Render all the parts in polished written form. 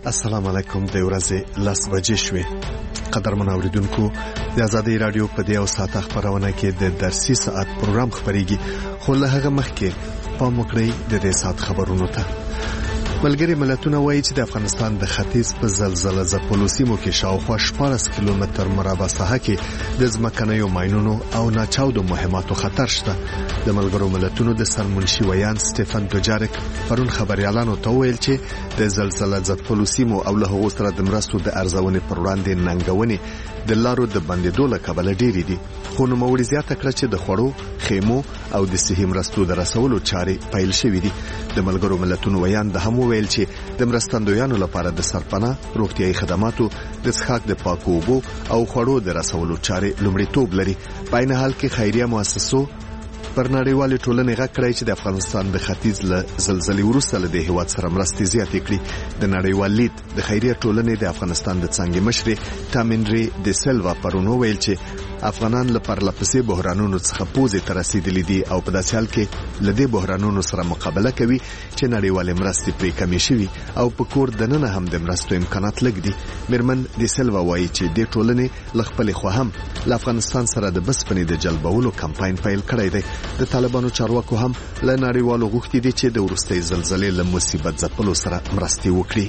السلام علیکم. د ورځې 10 بجې شوې. قدرمن اوریدونکو، د آزادۍ رادیو په دې او ساعت خبرونه کې د درسي ساعت پروګرام خبريږي، خو له هغه مخکې پام وکړئ د دې ساعت خبرونو ته. ملګری ملتونه وایي چې د افغانستان د ختیځ په زلزلہ ځپلو سیمو کې شاوخوا 14 کیلومتر مربع ساحه کې د ځمکنیو ماینونو او ناچاودو مهماتو خطر شته. د ملګرو ملتونو د سرمنشي ویان سټيفن دوجارک پرون خبريالانو ته ویل چې د زلزلہ ځپلو سیمو او له هغو سره د مرستو د ارزونې پر وړاندې ننګونې د لارو د بندیدو له کبله ډېری دي، خو نوموړي زیاته کړه چې د خوړو، خیمو او د صحي مرستو د رسولو چارې پیل شوې دي. د ملګرو ملتونو ویان د هم ویل چې د مرستندویانو لپاره د سرپناه، روغتيایي خدماتو، د څښاک د پاکو اوبو او خوړو د رسولو چارې لومړیتوب لري. په عین حال کې خیریه مؤسسو پر نړیوالې ټولنې غږ کړی چې د افغانستان د ختیځ له زلزلې وروسته له دې هیواد سره مرستې زیاتې کړي. د نړیوال لید د خیریه ټولنې د افغانستان د څنګه مشر تامینری د سلوا پرونو ویل چې افغانان له پرلپسې بحرانونو څخه پوزې ته رسیدلي دي او په داسې حال کې له دې بحرانونو سره مقابله کوي چې نړیوالې مرستې پرې کمې شوي او په کور دننه هم د مرستو امکانات لږ دي. میرمن د سلوا وایي چې د ټولنې ل خپل خو هم له افغانستان سره د بسپنې د جلبولو کمپاین پیل کړی دی. د طالبانو چارواکو هم له نړیوالو غوښتي دي چې د وروستۍ زلزلې له مصیبت ځپلو سره مرستې وکړي.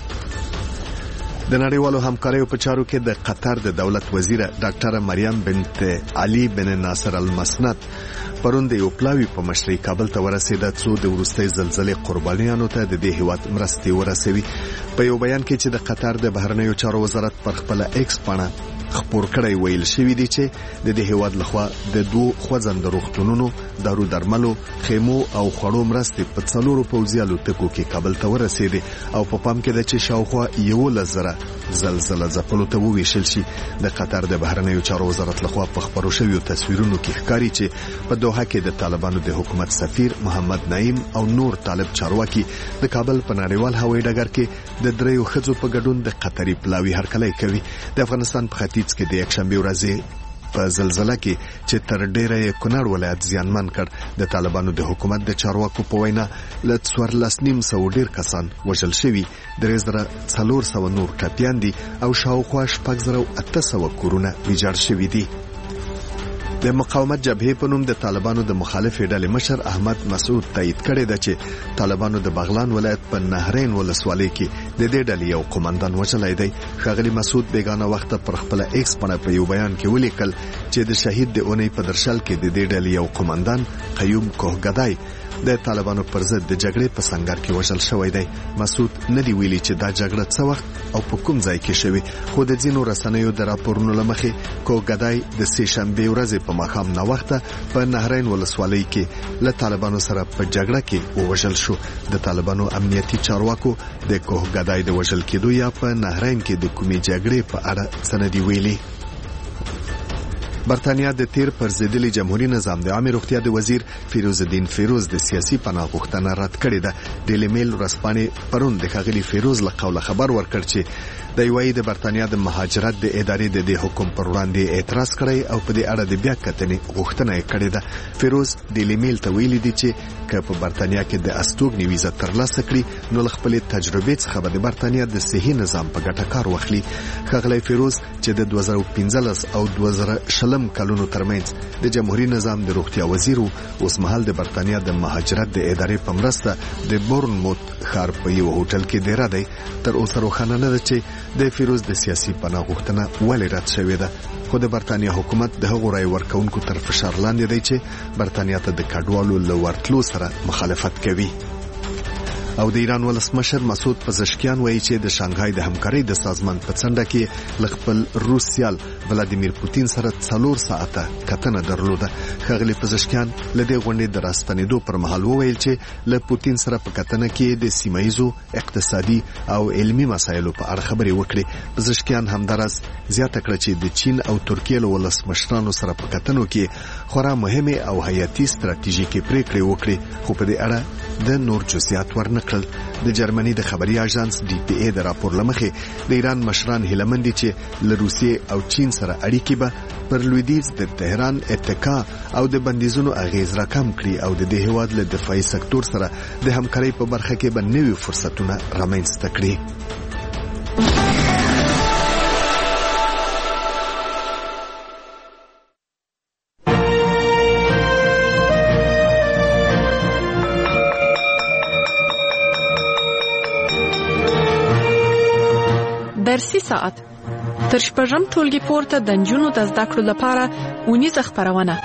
د نړیوالو همکاریو په چارو کې د قطر د دولت وزیره ډاکټره مریم بنت علي بن ناصر المسند پرون د یو پلاوی په مشرۍ کابل ته ورسېده څو د وروستۍ زلزلې قربانیانو ته د دې هیواد مرستې ورسوي. په یو بیان کې چې د قطر د بهرنیو چارو وزارت پر خپل ایکس پاڼه خبر کړی ویل شوی دی چې د دې هیواد لخوا د 2 خوځند روغتونونو، دارو درملو، خیمو او خوړو مرستې په 4 پوځي الوتکو کې کابل ته ورسېدې او په پام کې ده چې شاوخوا 11,000 زلزلہ ځپلو ته وویشل شي. د قطر د بهرنیو چارو وزارت لخوا په خبرو شویو تصویرونو کې ښکاري چې په دوحه کې د طالبانو د حکومت سفیر محمد نعیم او نور طالب چارواکي د کابل په نړیوال هوایي ډګر کې د 3 ښځو په ګډون د قطري پلاوی هرکلی کوي. د افغانستان په ختیځ کې د یکشنبه ورځې په زلزلہ کې چې تر ډیره یې کونړ ولایت زیانمن کړ، د طالبانو د حکومت د چارواکو په وینا له 14,900 ډیر کسان وژل شوي، 3,400 نور ټپیان دي او شاوخوا 6,800 کورونه ویجاړ شوي دي. د مقاومت جبهې په نوم د طالبانو د مخالفې ډلې مشر احمد مسعود تایید کړی دی چې طالبانو د بغلان ولایت په نهرین ولسوالۍ کې د دې ډلې یو قومندان وژلی دی. ښاغلي مسعود بیگانه وخت پر خپل ایکس باندې په یو بیان کې ولیکل چې د شهید د اونۍ په درشل کې د دې ډلې یو قومندان قیوم کوهګدای د طالبانو پر ضد د جګړې په سنگر کې وژل شوی دی. مسعود نه دی ویلي چې دا جګړه څه وخت او په کوم ځای کې شوی، خو د ځینو رسنیو د راپورونو لمخې کوهګدای د سې شنبه ورځې په ماښام نه وخته په نهرین ولسوالۍ کې له طالبانو سره په جګړه کې ووژل شو. د طالبانو امنیتي چارواکو د کوهګدای د وژل کېدو یا په نهرین کې د کومې جګړې په اړه څه نه دی ویلي. برتانیا د تیر پر ضدلی جمهوریت نظام د عامه روغتیا د وزیر فیروز الدین فیروز د سیاسي پناه غوښتنه رد کړې ده. ډیلی میل ورځپاڼې پرون د ښاغلي فیروز له قوله خبر ورکړ چې د یوې د برتانیا د مهاجرت د ادارې د حکم پر وړاندې اعتراض کړی او په دې اړه د بیا کتنې غوښتنه کړې ده. فیروز ډیلی میل ته ویلي دی چې که په برتانیا کې د استوګنې ویزه ترلاسه کړي نو له خپل تجربې څخه به د برتانیا د صحي نظام په ګټه کار واخلي. ښاغلی فیروز چې د 2015 او 2020 کلونو ترمنځ د جمهوریت نظام د روغتیا وزیر اوس مهال د برتانیا د مهاجرت د ادارې په مرسته د بورنموت ښار په یو هوټل کې ډیره دی. تر اوسه روښانه نه ده چې د فیروز د سیاسي پناه غوښتنه ولې رد شوې ده، خو د برتانیا حکومت د هغو رای ورکونکو تر فشار لاندې دی چې برتانیا ته د کډوالو له ورتلو سره مخالفت کوي. او د ایران ولسمشر مسعود پزشکیان وایي چې د شانګهای د همکارۍ د سازمان په څنډه کې خپل روس سیال ولادیمیر پوتین سره 4 ساعته کتنه درلوده. ښاغلي پزشکیان له دې غونډې د راستنېدو پر مهال وویل چې له پوتین سره په کتنه کې د سیمایزو اقتصادي او علمي مسایلو په اړه خبرې وکړي. پزشکیان همدارس زیاته کړه چې د چین او ترکیې له ولسمشرانو سره په کتنو کې خورا مهمه او حیاتي ستراتیژیکي پریکړې وکړي، خو په دې اړه د نور جزئیات ورنکړل. د جرمني د خبري اژانس ډي پی ای د راپور لمخې د ایران مشران هیله مند دي چې له روسیې او چین سره اړیکې به پر لویدیځ د تهران اتکا او د بندیزونو اغیز راکم کړي او د دې هیواد له دفاعي سکتور سره د همکارۍ په برخه کې به نوي فرصتونه رامنځته کړي. درسي ساعت تر شپږم ټولګي پورته د نجونو د زده کړو لپاره ونیزه خپرونه.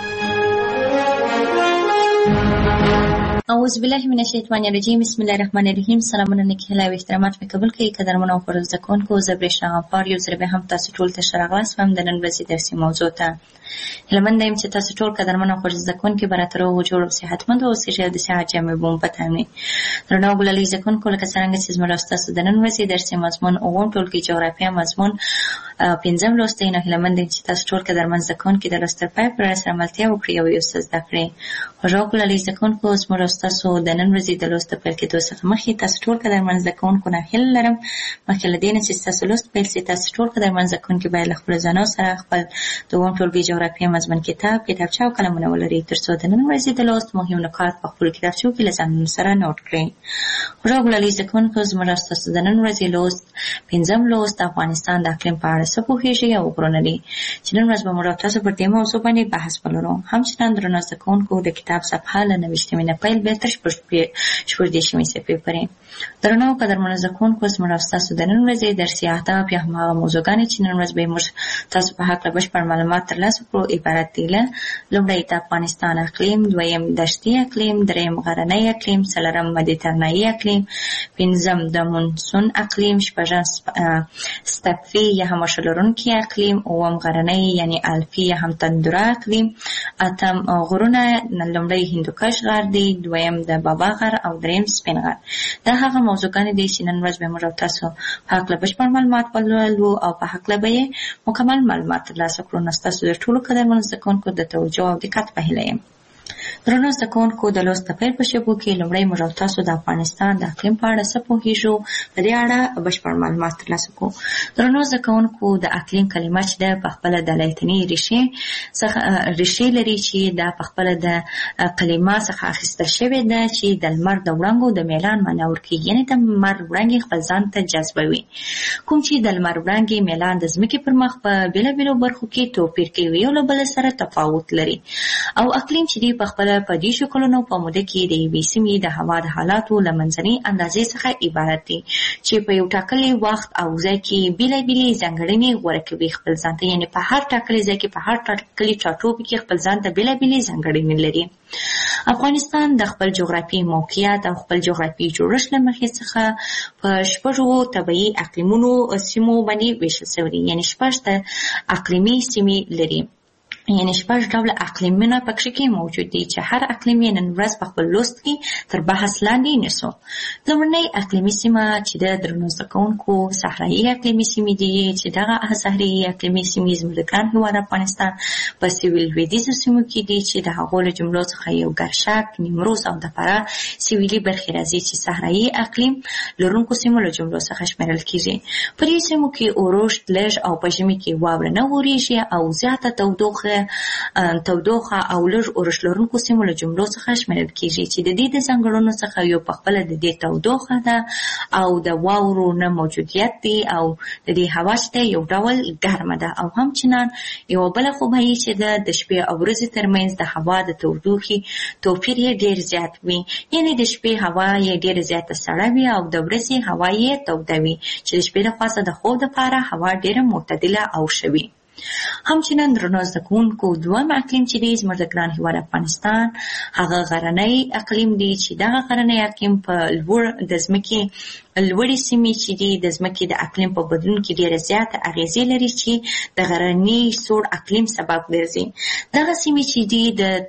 اعوذ بالله من الشیطان الرجیم. بسم الله الرحمن الرحیم. سلامونه نیکه او احترامات مې قبول کړئ. قدرمنو او فرض ځکونکو زبرشنا غفار یو ځل به هم تاسو ټول ته شراغلاس هم د نن ورځې درسي موضوع ته هلمند ایم چې تاسو ټول قدرمنو او فرض ځکونکو براتر او جوړ صحتمند او صحت د صحت جامع بوم پتانې درنو ګلالي ځکونکو لکه څنګه چې زموږ تاسو د نن ورځې درسي مضمون او ټول کې جغرافیه مضمون پنځم لوست نه هلمند چې تاسو ټول قدرمن ځکونکو د لوستر پای پر سره ملتیا وکړي او یو څه زده کړئ. خو ګلالي ځکونکو زموږ تاسو د نن ورځې د لوست په کې دوه څخه مخکې تاسو ټول قدرمن ځکونکو نه هیله لرم مخکې لدین چې تاسو لوست پیل سي تاسو ټول قدرمن ځکونکو باید خپل ځانو سره خپل دوه ټولګي جغرافیه مضمون کتابچه او قلمونه ولري ترڅو د نن ورځې د لوست مهم نکات په خپل کتابچو کې لازم سره نوٹ کړئ. خو ګلالي ځکونکو زموږ تاسو د نن ورځې لوست پنځم لوست افغانستان د اقلیم په اړه څه پوهیږئ او وګورئ چې نن ورځ به موږ تاسو پر دې موضوع باندې بحث ولرو. همچنان درنو ځکونکو د کتاب صفحه له 90 نه پیل به تر شپږدېرشمې صفحې پورې. درنو قدرمنو ځکونکو زموږ تاسو د نن ورځې درسي اهداف یا هماغه موضوعګانې چې نن ورځ به موږ تاسو په هکله بشپړ معلومات ترلاسه کړو عبارت دي له لومړی د افغانستان اقلیم، دویم دشتي اقلیم، دریم غرنی اقلیم، څلورم مدیترانه‌ای اقلیم، پنځم د مونسون اقلیم، شپږم ستپفي یا هماشه لرونکي اقلیم، اووم غرنی یعنی الفي یا هم تندره اقلیم، اتم غرونه لومړی هندوکش غر دی، دویم د بابا غر او دریم سپین غر. دا هغه موضوعګانې دي چې نن ورځ به موږ تاسو په هکله بشپړ معلومات ولولو او په هکله به مکمل معلومات ترلاسه کړو. نو ستاسو د ټولو قدرمنو زکونکو د توجه او دقت په هیله یم. درنو زکونکو د لوست پیل په شپو کې لومړی موږ تاسو د افغانستان د اقلیم په اړه څه پوهیږو په دې اړه بشپړ معلومات ترلاسه کوو. درنو زکونکو د اقلیم کلمه چې ده په خپله د لاتیني ریښې لري چې دا په خپله د کلمه څخه اخیستل شوې ده چې د لمر د وړانګو د میلان معنا ورکوي، یعنې د لمر وړانګې خپل ځان ته جذبوي. کوم چې د لمر وړانګې میلان د ځمکې پر مخ په بېلابېلو برخو کې توپیر کوي، یو له بل سره تفاوت لري. او اقلیم چې دی په خپله په دې شکلونو په موده کې د یوې سیمې د هوا د حالاتو له منځنۍ اندازې څخه عبارت دي چې په یو ټاکلي وخت او ځای کې بېلابېلې ځانګړنې غوره کوي خپل ځان ته، یعنې په هر ټاکلي ځای کې په هر ټاکلي ټاټوبي کې خپل ځان ته بېلابېلې ځانګړنې لري. افغانستان د خپل جغرافیایي موقعیت او خپل جغرافیایي جوړښت له مخې څخه په شپږو طبیعي اقلیمونو سیمو باندې ویشل شوی دی، یعنې شپږ اقلیمي سیمې لري، یعنی شپږ ډوله اقلیمونه پکې کې موجود دي چې هر اقلیم یې نن ورځ په خپل لوست کې تر بحث لاندې نیسو. لومړنۍ اقلیمي سیمه چې د درنو زکونکو صحرایي اقلیمي سیمې دي چې دغه صحرایي اقلیمي سیمې زموږ د ګران هېواد افغانستان په سویل لویدیځو سیمو کې دي چې د هغو له جملو څخه یو ګرشک، نیمروز او د فراه سویلي برخې راځي چې صحرایي اقلیم لرونکو سیمو له جملو څخه شمیرل کېږي. په دې سیمو کې اورښت لږ او په ژمي کې واوره نه وریږي او زیاته تودوخه او لږ اورښت لرونکو سیمو له جملو څخه شمیرل کېږي چې د دې د ځانګړنو څخه یو په خپله د دې تودوخه ده او د واورو نه موجودیت دی او د دې هوا چې ده یو ډول ګرمه ده او همچنان یوه بله خوبایي چې ده د شپې او ورځې ترمنځ د هوا د تودوخې توپیر یې ډېر زیات وي، یعنې د شپې هوا یې ډېره زیاته سړه وي او د ورځې هوا یې توده وي چې د شپې لخوا د خوب دپاره هوا ډېره معتدله او ښه وي. همچنان درنو زکونکو دویم اقلیم چې دی زموږ د ګران هېواد افغانستان هغه غرنی اقلیم دی چې دغه غرنی اقلیم په د ځمکې لوړې سیمې چې دي د ځمکې د اقلیم په بدلون کې ډېره زیاته اغېزې لري چې د غرني سوړ اقلیم سبب ګرځي. دغه سیمې چې دي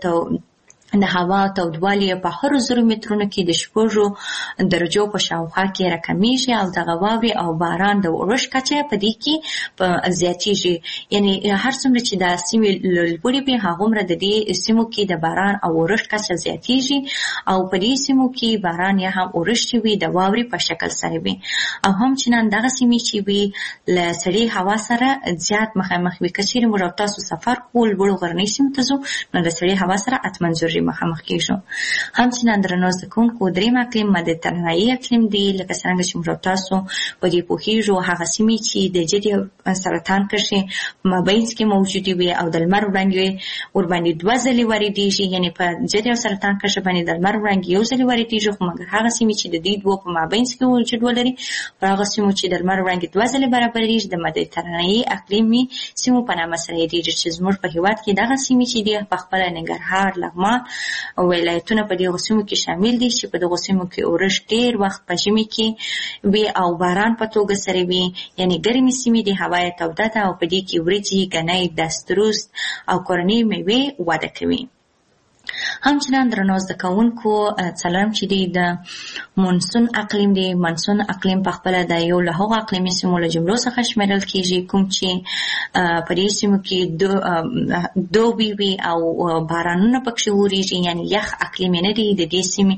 د هوا تودوالی په هر 100 مترونو کې د 6 درجو په شاوخوا کې راکمیږي او دغه واورې او باران د اورښت کچه په دې کې زیاتیږي، یعنی هر څومره چې د سیمې لوړې وي هغومره د دې سیمو کې د باران او اورښت کچه زیاتیږي او په دې سیمو کې باران یا هم اورښت وي د واورې په شکل سره وي او همچنان دغه سیمې چې وي له سړې هوا سره زیات مخامخ وي. که چیرې موږ تاسو سفر کوو لوړو غرنیو سیمو ته ځو نو د سړې هوا سره حتما ضروري پورې مخامخ کیږو. همچنان درنو زده کوونکو دریم اقلیم مدیترانه‌ای اقلیم دی، لکه څنګه چې موږ تاسو په دې پوهیږو هغه سیمې چې د جدي سرطان کرښې مابینځ کې موجودې وي او د لمر وړانګې ورباندې 2 ځلې واردېږي، یعنې په جدي سرطان کرښه باندې د لمر وړانګې 1 ځلې واردېږي، خو مګر هغه سیمې چې د دې دوه په مابینځ کې وجود ولري په هغه سیمو چې د لمر وړانګې 2 ځلې برابرېږي د مدیترانه‌ای اقلیمي سیمو په نامه سره یادېږي، چې زموږ په هېواد کې دغه سیمې چې دي په خپله ننګرهار، لغمان او ولایتونه په دغو سیمو کې شامل دي، چې په دغو سیمو کې اورښت ډېر وخت په ژمي کې وي او باران په توګه سره وي، یعنې ګرمې سیمې دي، هوا یې توده ده او په دې کې وریجې، ګنی، دسترست او کورنۍ میوې وده کوي. همچنان درنو زده کوونکو څلورم چې دی د مونسون اقلیم دی. مونسون اقلیم په خپله د یو له هغو اقلیمي سیمو له جملو څخه شمیرل کیږي کوم چې په دې سیمو کې دوبي وي او بارانونه پکښې وریږي، یعنې یخ اقلیم نه دی. د دې سیمې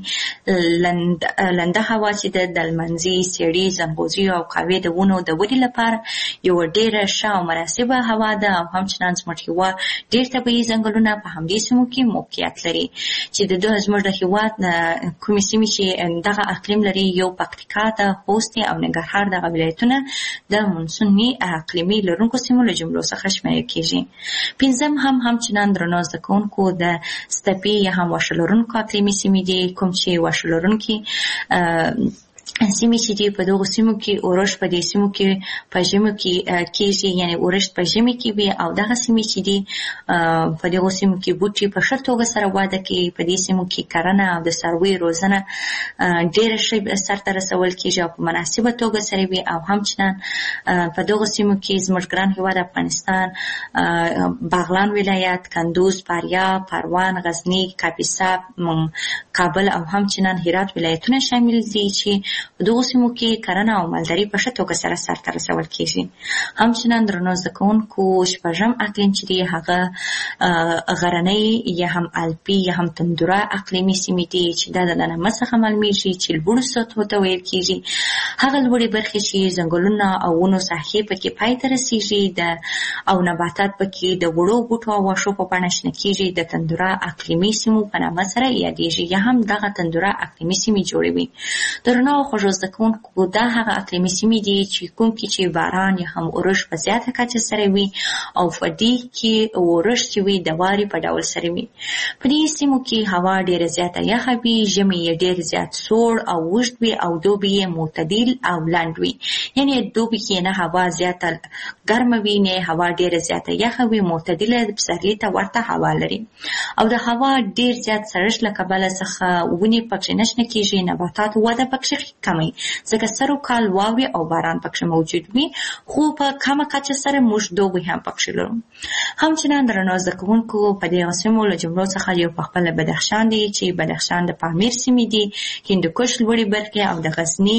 لنده هوا چې د لمنځي، سیړي، ځنغوزي او قهوې د ونو د ودې لپاره یوه ډېره ښه او مناسبه هوا ده، او همچنان زموږ هېواد ډېر طبیعي ځنګلونه په همدې سیمو کې موقعیت لري، چې د زموږ د هېواد کومې سیمې چې دغه اقلیم لري یو پکتیکا ده، خوست دی او ننګرهار دغه ولایتونه د مونسوني اقلیمي لرونکو سیمو له جملو څخه شمیرل کیږي. پنځم همچنان درنو زده کوونکو د ستپې یا هم واښه لرونکو اقلیمي سیمې دي، کوم چې واښه لرونکي سیمې چې دي په دغو سیمو کې اورښت په دې سیمو کې په ژمي کې کیږي، یعنې اورښت په ژمي کې وي، او دغه سیمې چې دي په دغو سیمو کې بوټي په ښه توګه سره وده کوي. په دې سیمو کې کرنه او د څارویو روزنه ډېره ښه سرته رسول کیږي او په مناسبه توګه سره وي، او همچنان په دغو سیمو کې زموږ ګران هېواد افغانستان بغلان ولایت، کندوز، فاریاب، پروان، غزني، کاپیسا، کابل او همچنان هرات ولایتونه شامل دي، چې په دغو سیمو کې کرنه او مالداري په ښه توګه سره سرته رسول کیږي. همچنان درنو زده کوونکو شپږم اقلیم چې دی هغه غرنی یا هم الپي یا هم تندوره اقلیمي سیمې دي، چې دا د نامه څخه معلومیږي چې لوړو سطحو ته ویل کیږي. هغه لوړې برخې چې ځنګلونه او ونو ساحې پکې پای ته رسیږي او نباتات پکې د وړو بوټو او واښو په بڼه شنه کیږي، د تندوره اقلیمي سیمو په نامه سره یادېږي، یا هم دغه تندوره اقلیمي سیمې جوړوي. درنو خوږو زده کوونکو دا هغه اقلیمي سیمې دي چې کوم کې چې باران یا هم اورښت په زیاته کچه سره وي، او په دې کې اورښت چې وي د وارې په ډول سره وي. په دې سیمو کې هوا ډېره زیاته یخه وي، ژمی یې ډېر زیات سوړ او اوږد وي، او دوبي یې معتدل او لنډ وي، یعنې دوبي کې نه هوا زیاته ګرمه وي نه هوا ډېره زیاته یخه وي، معتدله د پسرلي ته ورته هوا لري. او د هوا ډېر زیات سړښت له کبله څخه ونې پکښې نه شنه کېږي، نباتات وده پکښې کموي، ځکه سرو کال واورې او باران پکښې موجود وي، خو په کمه کچه سره موږ دوبی هم پکښې لرو. همچنان درنو زده کوونکو په دغو سیمو له جملو څخه یو پخپله بدخشان دی، چې بدخشان د پامیر سیمې دي، هندوکش لوړې برخې او د غزني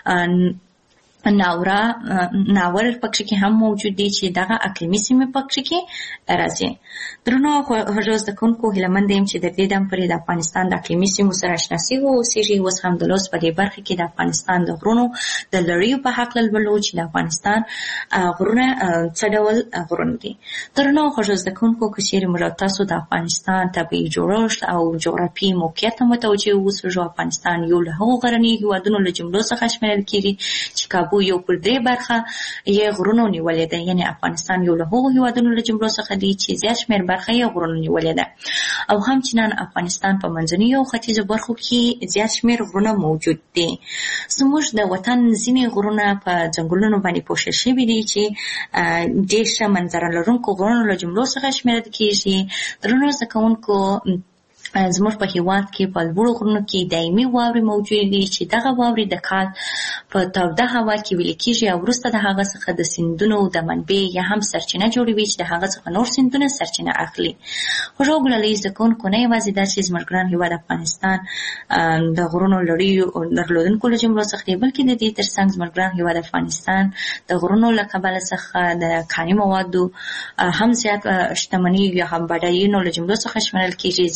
ناور پکښې کې هم موجود دي، چې دغه اقلیمي سیمې پکښې کې راځي. درنو خوږو زده کوونکو هیله مند یم چې د دې دم پورې د افغانستان د اقلیمي سیمو سره اشنا سوي اوسېږئ. اوس هم د لوست په دې برخه کې د افغانستان د غرونو د لړیو په هکله لولو چې د افغانستان غرونه څه ډول غرونه دي. درنو خوږو زده کوونکو که چیرې موږ تاسو د افغانستان طبیعي جوړښت او جغرافیایي موقعیت ته متوجه اوسېږو، افغانستان یو له هغو غرنیو هېوادونو له جملو څخه شمیرل کېږي چې کابو یو پر 3 برخه یې غرونو نیولې ده، یعنې افغانستان یو له هغو هېوادونو له جملو څخه دی چې زیات شمېر برخه یې غرونو نیولې ده. او همچنان افغانستان په منځنیو او ختیځو برخو کې زیات شمېر غرونه موجود دي. زموږ د وطن ځینې غرونه په ځنګلونو باندې پوښل شوي دي، چې ډېر ښه منظره لرونکو غرونو له جملو څخه شمېرل کېږي. درنو زده کوونکو زموږ په هېواد کې په لوړو غرونو کې دایمي واورې موجودې دي، چې دغه واورې د کال په توده هوا کې ویلې کېږي، او وروسته د هغه څخه د سیندونو د منبع یا هم سرچینه جوړوي، چې د هغه څخه نور سیندونه سرچینه اخلي. خوږو ګلالۍ زده کوونکو نه یوازې دا چې زموږ ګران هېواد افغانستان د غرونو لړیو درلودونکو له جملو څخه دی، بلکې د دې ترڅنګ زموږ ګران هېواد افغانستان د غرونو له کبله څخه د کاني موادو هم زیات شتمني یا هم بډاینو له جملو څخه شمېرل کېږي، ځکه چې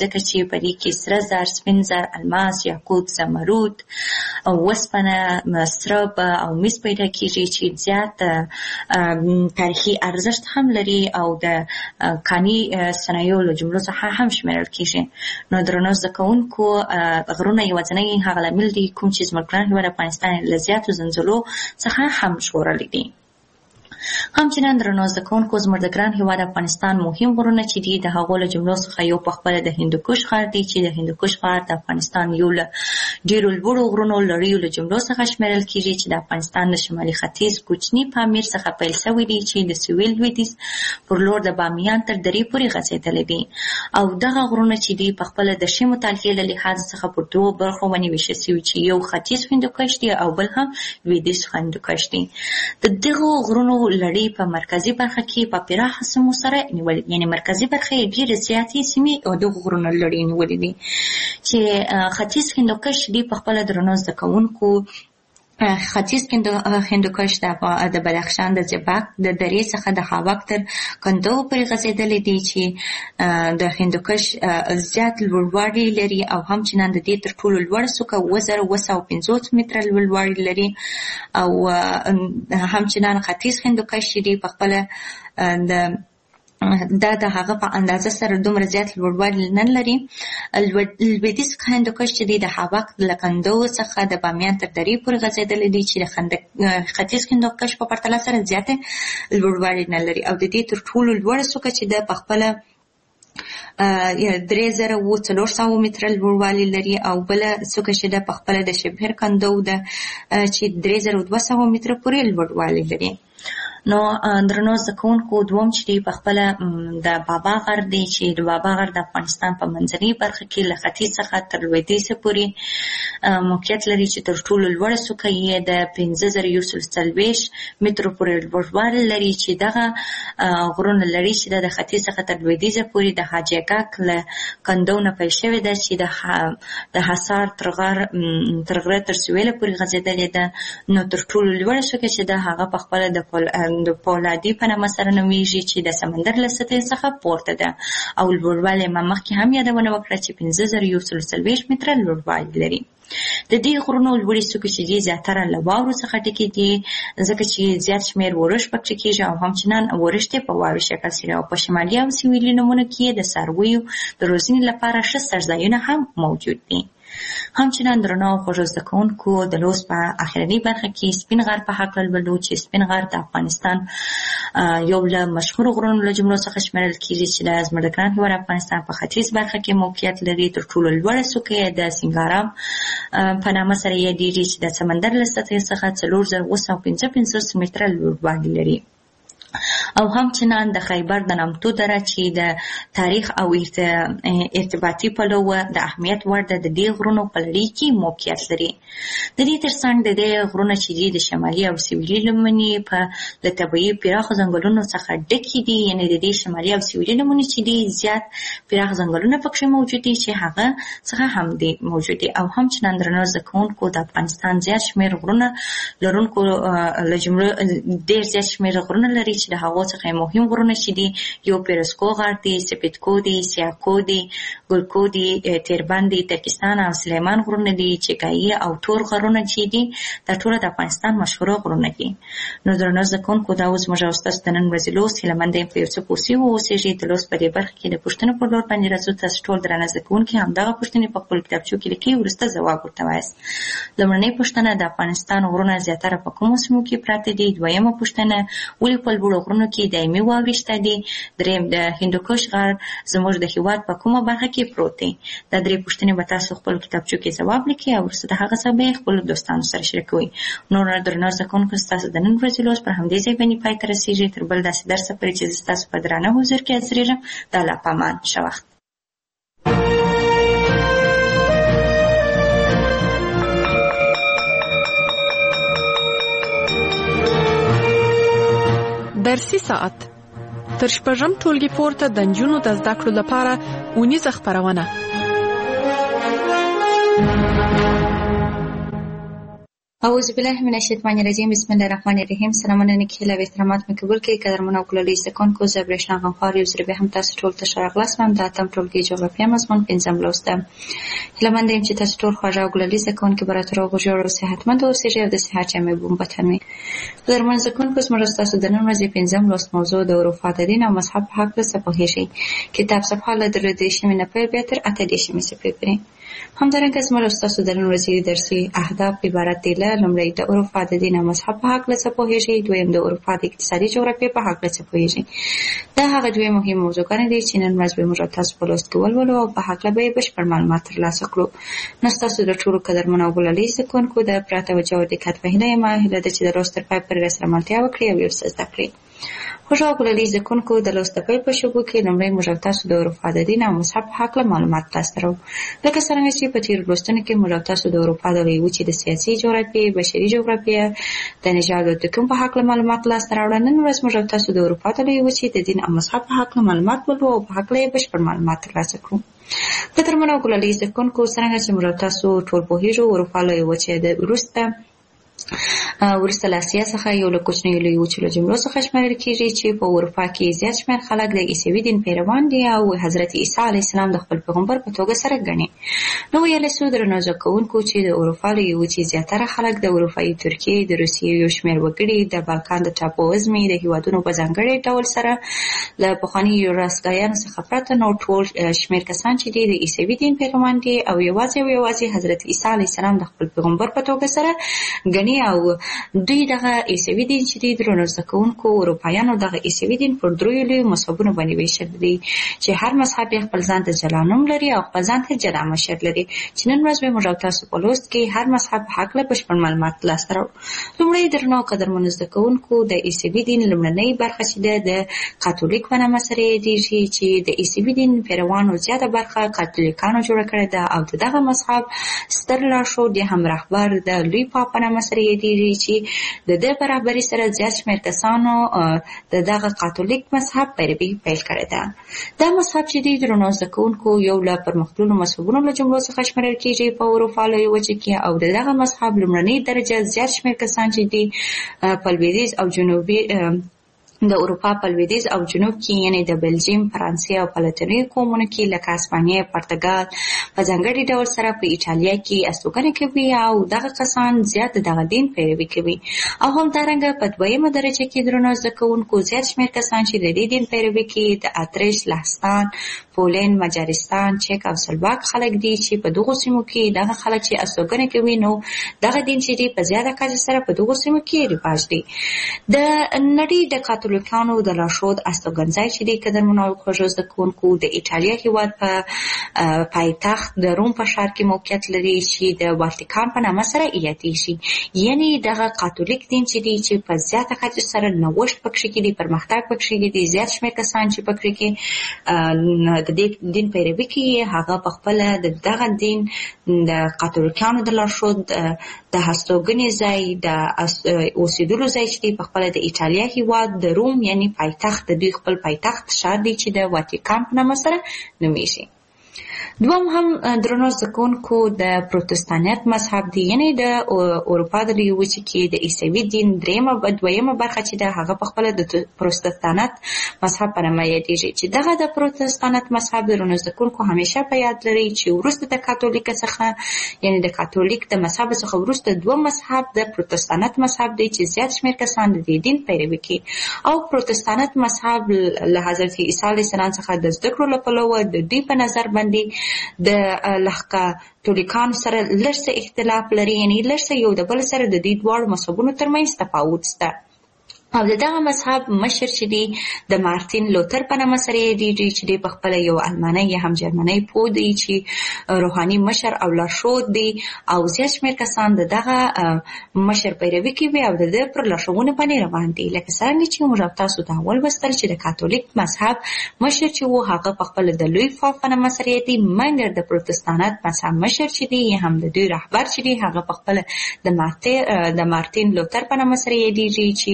چې په دې کې سره زر، سپین زر، الماس، یاقوت، زمرود او وسپنه، سرب او مس پیدا کیږي چې زیات تاریخي ارزښت هم لري او د کاني صنایعو له جملو څخه هم شمیرل کیږي. نو درنو زده کوونکو، غرونه یوازینی هغه لامل دي کوم چې زموږ ګران هېواد افغانستان له زیاتو زلزلو څخه هم ژغورلی دي. همچنان درنو زده کوونکو، زموږ د ګران هېواد افغانستان مهم غرونه چې دي د هغو له جملو څخه یو پخپله د هندوکش غر دی چې د هندوکش غر د افغانستان یو له ډېرو لوړو غرونو لړیو له جملو څخه شمیرل کیږي چې د افغانستان د شمالي ختیځ کوچني پامیر څخه پیل شوی دی چې د سویل لویدیځ پر لور د بامیان تر درې پورې غځېدلی دی. او دغه غرونه چې دي پخپله د ښې مطالعې له لحاظ څخه پر دوو برخو باندې ویشل شوي چې یو ختیځ هندوکش دی او بل هم لویدیځ هندوکش دی. د دغو غرونو لړۍ په مرکزي برخه کې په پراخه سیمو سره نیولې، یعنی مرکزي برخه یې ډېرې زیاتې سیمې او دغو غرونو لړۍ نیولې دي چې ختیځ هندوکش دی پخپله درنو زده کوونکو. ختیځ هندوکش د بدخشان د زیباک د درې څخه د خاوک تر کندو پورې غځېدلی دی چې د هندوکش زیات لوړوالی لري او همچنان د دې تر ټولو لوړه څوکه 2750 متره لوړوالی لري. او همچنان ختیځ هندوکش دی پخپله د هغه په اندازه سره دومره زیات لوړوالی نه لري. لویدیځ هندوکش چې دی د هاواک له کندو څخه د بامیان تر درې پورې غځېدلی دی چې د ختیځ هندوکش په پرتله سره زیاته لوړوالی نه لري. او د دې تر ټولو لوړه څوکه چې د پخپله 3400 متره لوړوالی لري او بله څوکه چې د پخپله د شبهر کندو ده چې 3200 متره پورې لوړوالی لري. نو درنو زده کوونکو، دوم چې دی پخپله د بابا غر دی چې د بابا غر د افغانستان په منځنۍ برخه کې له ختیځ څخه تر لویدیځ پورې موقعیت لري چې تر ټولو لوړه څوکه یې د 5140 مترو پورې لوړوالی لري چې دغه غرونه لري چې د ختیځ څخه تر لویدیځ پورې د حاجي اګاک له کندو نه پیل شوې ده چې د حصار تر غره تر سویله پورې غځېدلې ده. نو تر ټولو لوړه څوکه چې ده هغه پخپله د پولادي په نامه سره نومیږي چې د سمندر له سطحې څخه پورته ده او لوړوالی ما مخکې هم یادونه وکړه چې 5140 متره لوړوالی لري. د دې غرونو لوړې څوکې چې دي زیاتره له واورو څخه ډکې دي ځکه چې زیات شمېر ورش پکې کېږي او همچنان ورش یې په واوري شکل سره او په شمالي او سویلي نمونو کې د څارویو د روزنې لپاره ښه څړځایونه هم موجود دي. همچنان درنو خوږو زده کوونکو، د لوست په اخرنۍ برخه کې سپین غر په هکله لولو چې سپین غر د افغانستان یو له مشهورو غرونو له جملو څخه شمیرل کیږي چې د زموږ د ګران هېواد افغانستان په ختیځ برخه کې موقعیت لري. تر ټولو لوړه څوکه یې د سنګارام په نامه سره یادېږي چې د سمندر له سطحې څخه 4955 متره لوړوالی لري. او همچنان د خیبر د نامتو دره چې د تاریخ او ارتباطي پلوه د اهمیت وړ د دې غرونو په لړۍ کې موقعیت لري. د دې ترڅنګ د دې غرونه چې دي د شمالي او سویلي لمنې په له طبیعي پراخو ځنګلونو څخه ډکې دي، یعنې د دې شمالي او سویلي لمنې چې دي زیات پراخ ځنګلونه پکې موجود دي چې هغه څخه هم دي موجود دي. او همچنان درنو زده کوونکو، د افغانستان زیات شمېر غرونه لرونکو له جملو ډېر زیات شمېر غرونه لري چې د هغو څخه مهم غرونه چې دي یو پیرسکو غر دی، سپیدکو دی، سیاکو دی، ګلکو دی، تیربند دی، ترکستان او سلیمان غرونه دي، چکایي او تور غرونه چې دي دا ټول د افغانستان مشهوره غرونه دي. نو درنو زده کوونکو، دا اوس موږ او ستاسو د نن ورځې لوست هیله مند یم په یو څه پوه سوي واوسېږئ. د لوست په دې برخه کې د پوښتنو پر لور باندې راځو. تاسو ټول درانه زده کوونکي همدغه پوښتنې په خپلو کتابچو کې لیکئ، وروسته ځواب ورته وایاست. لومړنۍ پوښتنه: د افغانستان غرونه زیاتره په کومو سیمو کې پراته دي؟ دویمه پوښتنه: ولې په لوړو غرونو کې دایمي واورې شته دي؟ دریم: د هندوکش غر زموږ د هېواد په کومه برخه کې پروت دی؟ دا درې پوښتنې به تاسو خپلو کتابچو کې ځواب لیکئ او وروسته د هغه څخه به یې خپلو دوستانو سره شریکوئ. نور درنو زده کوونکو، ستاسو د نن ورځې لوست پر همدې ځای باندې پای ته رسېږي. تر بل داسې درسه پورې چې زه ستاسو په درانه حضور کې حاضرېږم، د الله په امان. ښه وخت. درسي ساعت تر شپږم ټولګي پورته د نجونو د زده کړو لپاره اونیزه خپرونه. اعوذ بالله من الشیطان الرجیم بسم الله الرحمن الرحیم. سلامونه نیکهیله و احترامات مې قبول کړئ قدرمنو او ګلالي زده کوونکو. زه برېښنا غمخوار یو ځل بیا هم تاسو ټولو ته ښه راغلاست وایم. د اتم ټولګي جغرافیه مضمون 5م لوست ده. هیله مند یم چې تاسو ټول خوږه او ګلالي زده کوونکي به راته روغ او جوړ او صحتمند اوسئ او د صحت جامې به مو په تن وي. قدرمنو زده کوونکو، زموږ ستاسو د نن ورځې 5م لوست موضوع د اروپا د دین او مذهب په هکله څه پوهېږئ. کتاب صفحه له 3 نه پیل بیا تر 8 صفحې پورې. همدارنګه زموږ ستاسو د نن ورځې درسي اهداف عبارت دي له: لومړی د اروپا د دین او مذهب په هکله څه پوهېږئ، دویم د اروپا د اقتصادي جغرافیې په هکله څه پوهېږئ. دا هغه دوې مهم موضوعګانې دي چې نن ورځ به موږ تاسو په لوست کې ولولو او په هکله به یې بشپړ معلومات ترلاسه کړو. نو ستاسو د ټولو قدرمنو او ګلالي زده کوونکو د پوره توجه او دقت په هیله یم. هیله ده چې د لوست تر پای پورې راسره ملتیا وکړئ او یو څه زده کړئ. خوږه او ګلالي زده کوونکو، د لوست د پیل په شروع کې لومړی موږ تاسو د اروپا د دین او مذهب په هکله معلومات لاسته راوړو. لکه څرنګه چې په تېرو لوستونو کې موږ تاسو د اروپا د لویې وچې د سیاسي جغرافیې، بشري جغرافیې، د نژاد او توکم په هکله معلومات لاسته راوړل. نن ورځ موږ تاسو د اروپا د لویې وچې د دین او مذهب په هکله معلومات ولولو او په هکله یې بشپړ معلومات ترلاسه کړو. قدرمنو او ګلالي زده کوونکو، څرنګه چې موږ تاسو ټول پوهېږو، اروپا لویې وچې د وروسته له اسیا څخه یو له کوچنیو لویو وچو له جملو څخه شمېرل کېږي چې په اروپا کې زیات شمېر خلک د عیسوي دین پیروان دي او حضرت عیسی علیه السلام د خپل پیغمبر په توګه سره ګڼي. نو ویلی سو درنو زده کوونکو چې د اروپا لویې وچې زیاتره خلک د اروپایي ترکیې، د روسیې یو شمېر وګړي، د بالکان د ټاپو وزمې د هېوادونو په ځانګړي ډول سره له پخواني یوګوسلاویانو څخه پرته نور ټول شمېر کسان چې دي د عیسوي دین پیروان دي او یوازې حضرت عیسی علیه السلام د خپل پیغمبر په توګه سره ګڼي. او دوی دغه عیسوي دین چې دی درنو زده کوونکو، اروپایانو دغه عیسوي دین پر دریو لویو مذهبونو باندې ویشل دي چې هر مذهب یې خپل ځان ته جلا نوم لري او خپل ځان ته جلا مشر لري. چې نن ورځ به موږ تاسو په لوست کې هر مذهب په هکله بشپړ معلومات لاسته راوړو. لومړی درنو قدرمنو زده کوونکو، د عیسوي دین لومړنۍ برخه چې ده د کاتولیک په نامه سره یادېږي چې د عیسوي دین پیروانو زیاته برخه کاتولیکانو جوړه کړې ده او د دغه مذهب ستر لارښود یا هم رهبر د لوی پاپ په نامه سره یادېږي چې د ده په رهبرۍ سره زیات شمېر کسانو د دغه کاتولیک مذهب پیروي پیل کړې ده. دا مذهب چې دی درنو زده کوونکو یو له پرمختللو مذهبونو له جملو څخه شمېرل کېږي په اروپا لویې وچې کې او د دغه مذهب لومړنۍ درجه زیات شمېر کسان چې دي په لویدیځ او جنوبي د اروپا په لویدیځ او جنوب کې یعنی د بلجیم، فرانسې او په لاتیني قومونو کې لکه اسپانیا، پرتګال په ځانګړي ډول سره په ایټالیا کې استوګنې کوي او دغه کسان زیات دغه دین پیروي کوي. او همدارنګه په دویمه درجه کې درنو زده کوونکو زیات شمېر کسان چې د دې دین پیروي کوي د اتریش، لهستان، پولند، مجارستان، چک او سلواک خلک دي چې په دغو سیمو کې دغه خلک چې استوګنې کوي نو دغه دین چې دی په زیاته کچه سره په دغو سیمو کې رواج دی. د نړۍ د کاتولیکانو د لارښود استوګنځای چې دی قدرمنو او خوږو زده کوونکو د ایټالیا هېواد په پایتخت د روم په ښار کې موقعیت لري چې د واتیکان په نامه سره یادېږي. یعنې دغه کاتولیک دین چې دی چې په زیاته کچه سره نوښت پکښې کې دی، پرمختګ پکښې کې دی، زیات شمېر کسان چې پکښې کې د دې دین پیروي کوي هغه په خپله د دغه دین د کاتولیکانو د لارښود د هستوګنې ځای د اوسېدلو ځای چې دی په خپله د ایټالیا هېواد د روم یعنی پایتخت د دوی خپل پایتخت ښار دی چې د واتیکان په نامه سره نومیږي. دوم هم درنو زده کوونکو د پروتستانت مذهب دی، یعنی د اروپا د لویې وچې کې د عیسوي دین دویمه برخه چې ده هغه په خپله د پروتستانت مذهب په نامه یادېږي. چې دغه د پروتستانت مذهب درنو زده کوونکو همیشه په یاد لري چې وروسته د کاتولیک څخه یعنی د کاتولیک د مذهب څخه وروسته دوه مذهب د پروتستانت مذهب دی چې زیات شمېر کسان د دې دین پیروي کوي. او پروتستانت مذهب له حضرت عیسی علیه السلام څخه د زده کړو له پلوه د دوی په نظر باندې د کاتولیکانو سره لږ څه اختلاف لري، یعنی لږ څه یو د بل سره د دې دواړو مذهبونو ترمنځ تفاوت شته. او دغه مذهب مشر چې دی د مارتین لوتر په نامه سره یادېږي چې دی په خپله یو المانی یا هم جرمنی پوه دی چې روحاني مشر او لارښود دی او زیات شمېر کسان د دغه مشر پیروي کوي او د ده پر لارښوونو باندې روان دي. لکه څرنګه چې موږ تاسو ته اول لوستل چې د کاتولیک مذهب مشر چې و هغه په خپله د لوی پاپ په نامه سره یادېږي، مګر د پروتستانت مذهب مشر چې دی یا هم د دوی رهبر چې دی هغه په خپله د مارتین لوتر په نامه سره یادېږي چې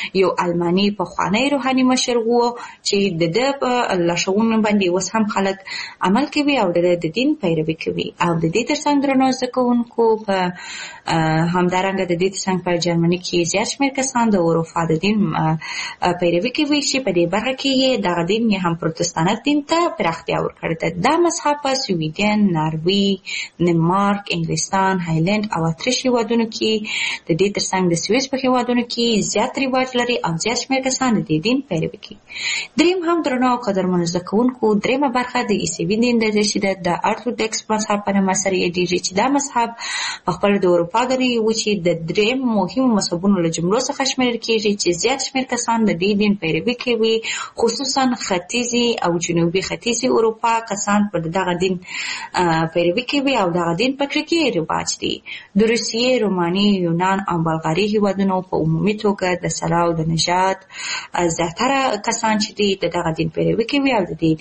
یو الماني پخوانی روحاني مشر و چې د ده په لارښوونو باندې اوس هم خلک عمل کوي او د دین پیروي کوي. او د دې ترڅنګ درنو زده کوونکو په همدارنګه د دې ترڅنګ په جرمني کې زیات شمېر کسان د اروپا د دین پیروي کوي چې په دې برخه کې دغه دین یې هم پروتستانت دین ته پراختیا ورکړې ده. دا مذهب په سویډن، ناروی، دنمارک، انګلستان، هالند او اتریش هېوادونو کې د دې ترڅنګ د سویس په هېوادونو کې زیات رواج لري او زیات شمېر کسان د دې دین پیروي کوي. دریم هم درنو او قدرمنو زده کوونکو دریمه برخه د عیسوي دین ده چې د ارتودوکس مذهب په نامه سره یادېږي چې دا مذهب په خپل د اروپا د لویې وچې د دریم مهمو مذهبونو له جملو څخه شمېرل کېږي چې زیات شمېر کسان د دې دین پیروي کوي، خصوصا ختیځي او جنوبي ختیځي اروپا کسان پر دغه دین پیروي کوي او دغه دین په کې رواج دی. د روسیې، روماني، یونان او بلغاري هېوادونو په عمومي توګه د سلا او د نژاد زیاتره کسان چې دي د دغه دین پیروي کوي او د دې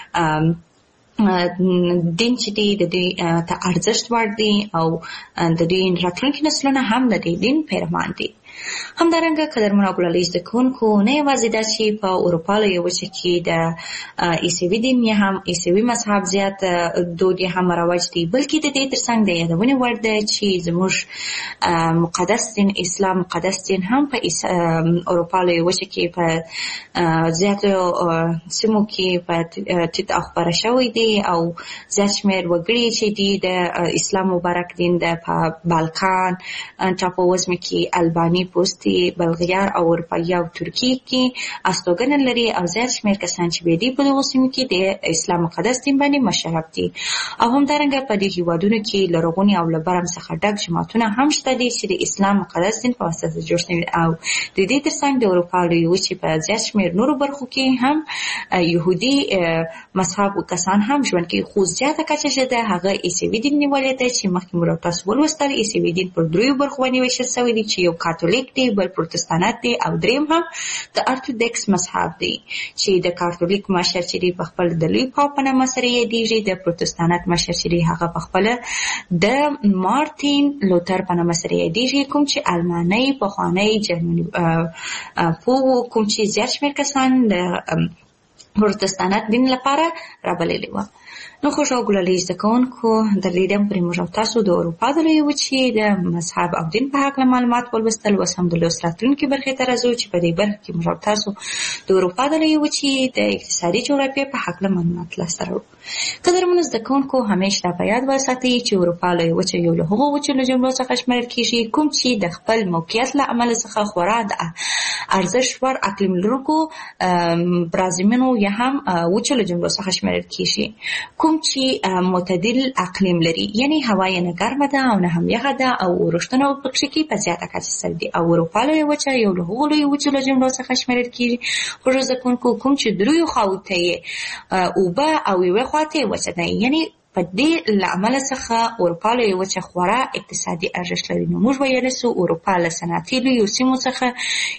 دین چې دی د دې ته ارزښت وړ دی او د دې راتلونکي نسلونه هم د دې دین پیروان دي. همدارنګه قدرمنو او ګلالي زده کوونکو نه یوازې دا چې په اروپا لویه وچه کې د عیسوي دین یا هم عیسوي مذهب زیات دود یا هم رواج دی، بلکې د دې ترڅنګ د یادونې وړ ده چې زموږ مقدس دین اسلام مقدس دین هم په اروپا لویه وچه کې په زیاتو سیمو کې په ټیټ خپاره شوی دی او زیات شمېر وګړي چې دي د اسلام مبارک دین د په بالکان ټاپووزمې کې الباني، پوستي، بلغیار او اروپایي او ترکیې کې استوګنه لري او زیات شمېر کسان چې دي په دغو سیمو کې د اسلام مقدس دین باندې مشرف دي. او همدارنګه په دې هېوادونو کې لرغوني او له برم څخه ډک جوماتونه هم شته دي چې د اسلام مقدس دین په واسطه جوړ شوي او د دې ترڅنګ د اروپا لویې وچې په زیات شمېر نورو برخو کې هم یهودي مذهب کسان هم ژوند کوي، خو زیاته کچه چې ده هغه عیسوي دین نیولی دی چې مخکې مو تاسو ولوستل. عیسوي دین پر دریو برخو باندې ویشل شوی دی چې یو کاتولیک دی، بل پروتستانت دی او دریم هم د ارتودوکس مذهب دی چې د کاتولیک مشر چې دی په خپل د لوی پاپ په نامه سره یادېږي، د پروتستانت مشر چې دی هغه په خپله د مارتین لوتر په نامه سره یادېږي، کوم چې الماني پخوانی جرمني پوه کوم چې زیات شمېر کسان د پروتستانت دین لپاره رابللي وه. نو خوږ او ګلالي زده کوونکو درلیدم پرې موږ او تاسو د اروپا د لویې وچې د مذهب او دین په هکله معلومات ولوستل. اوس هم د لوست راتلونکې برخې ته راځو چې په دې برخه کې موږ او تاسو د اروپا د لویې وچې د اقتصادي جغرافیې په هکله معلومات لاسته راوړو. قدرمنو زده کوونکو همیشه دا په یاد وساتئ چې اروپا لویې وچه یو له هغو وچو له جملو څخه شمېرل کېږي کوم چې د خپل موقعیت له امله څخه خورا د ارزښت وړ اقلیم لرونکو برازیمونو یا هم وچو له جملو څخه شمېرل کېږي، کوم چې معتدل اقلیم لري، یعنی هوا یې نه ګرمه ده او نه هم یخه ده او اورښتونه پکې کې په زیاته کچه سوي دي. او اروپا لویه وچه یو له هغو لویو وچو له جملو څخه شمېرل کېږي خوږو زده کوونکو کوم چې دریو خواو ته یې اوبه او یوې خوا ته یې وچه ده، یعنی په دې له امله څخه اروپا لویه وچه خورا اقتصادي ارزښت لري. نو موږ ویلی سو اروپا له صنعتي لویو سیمو څخه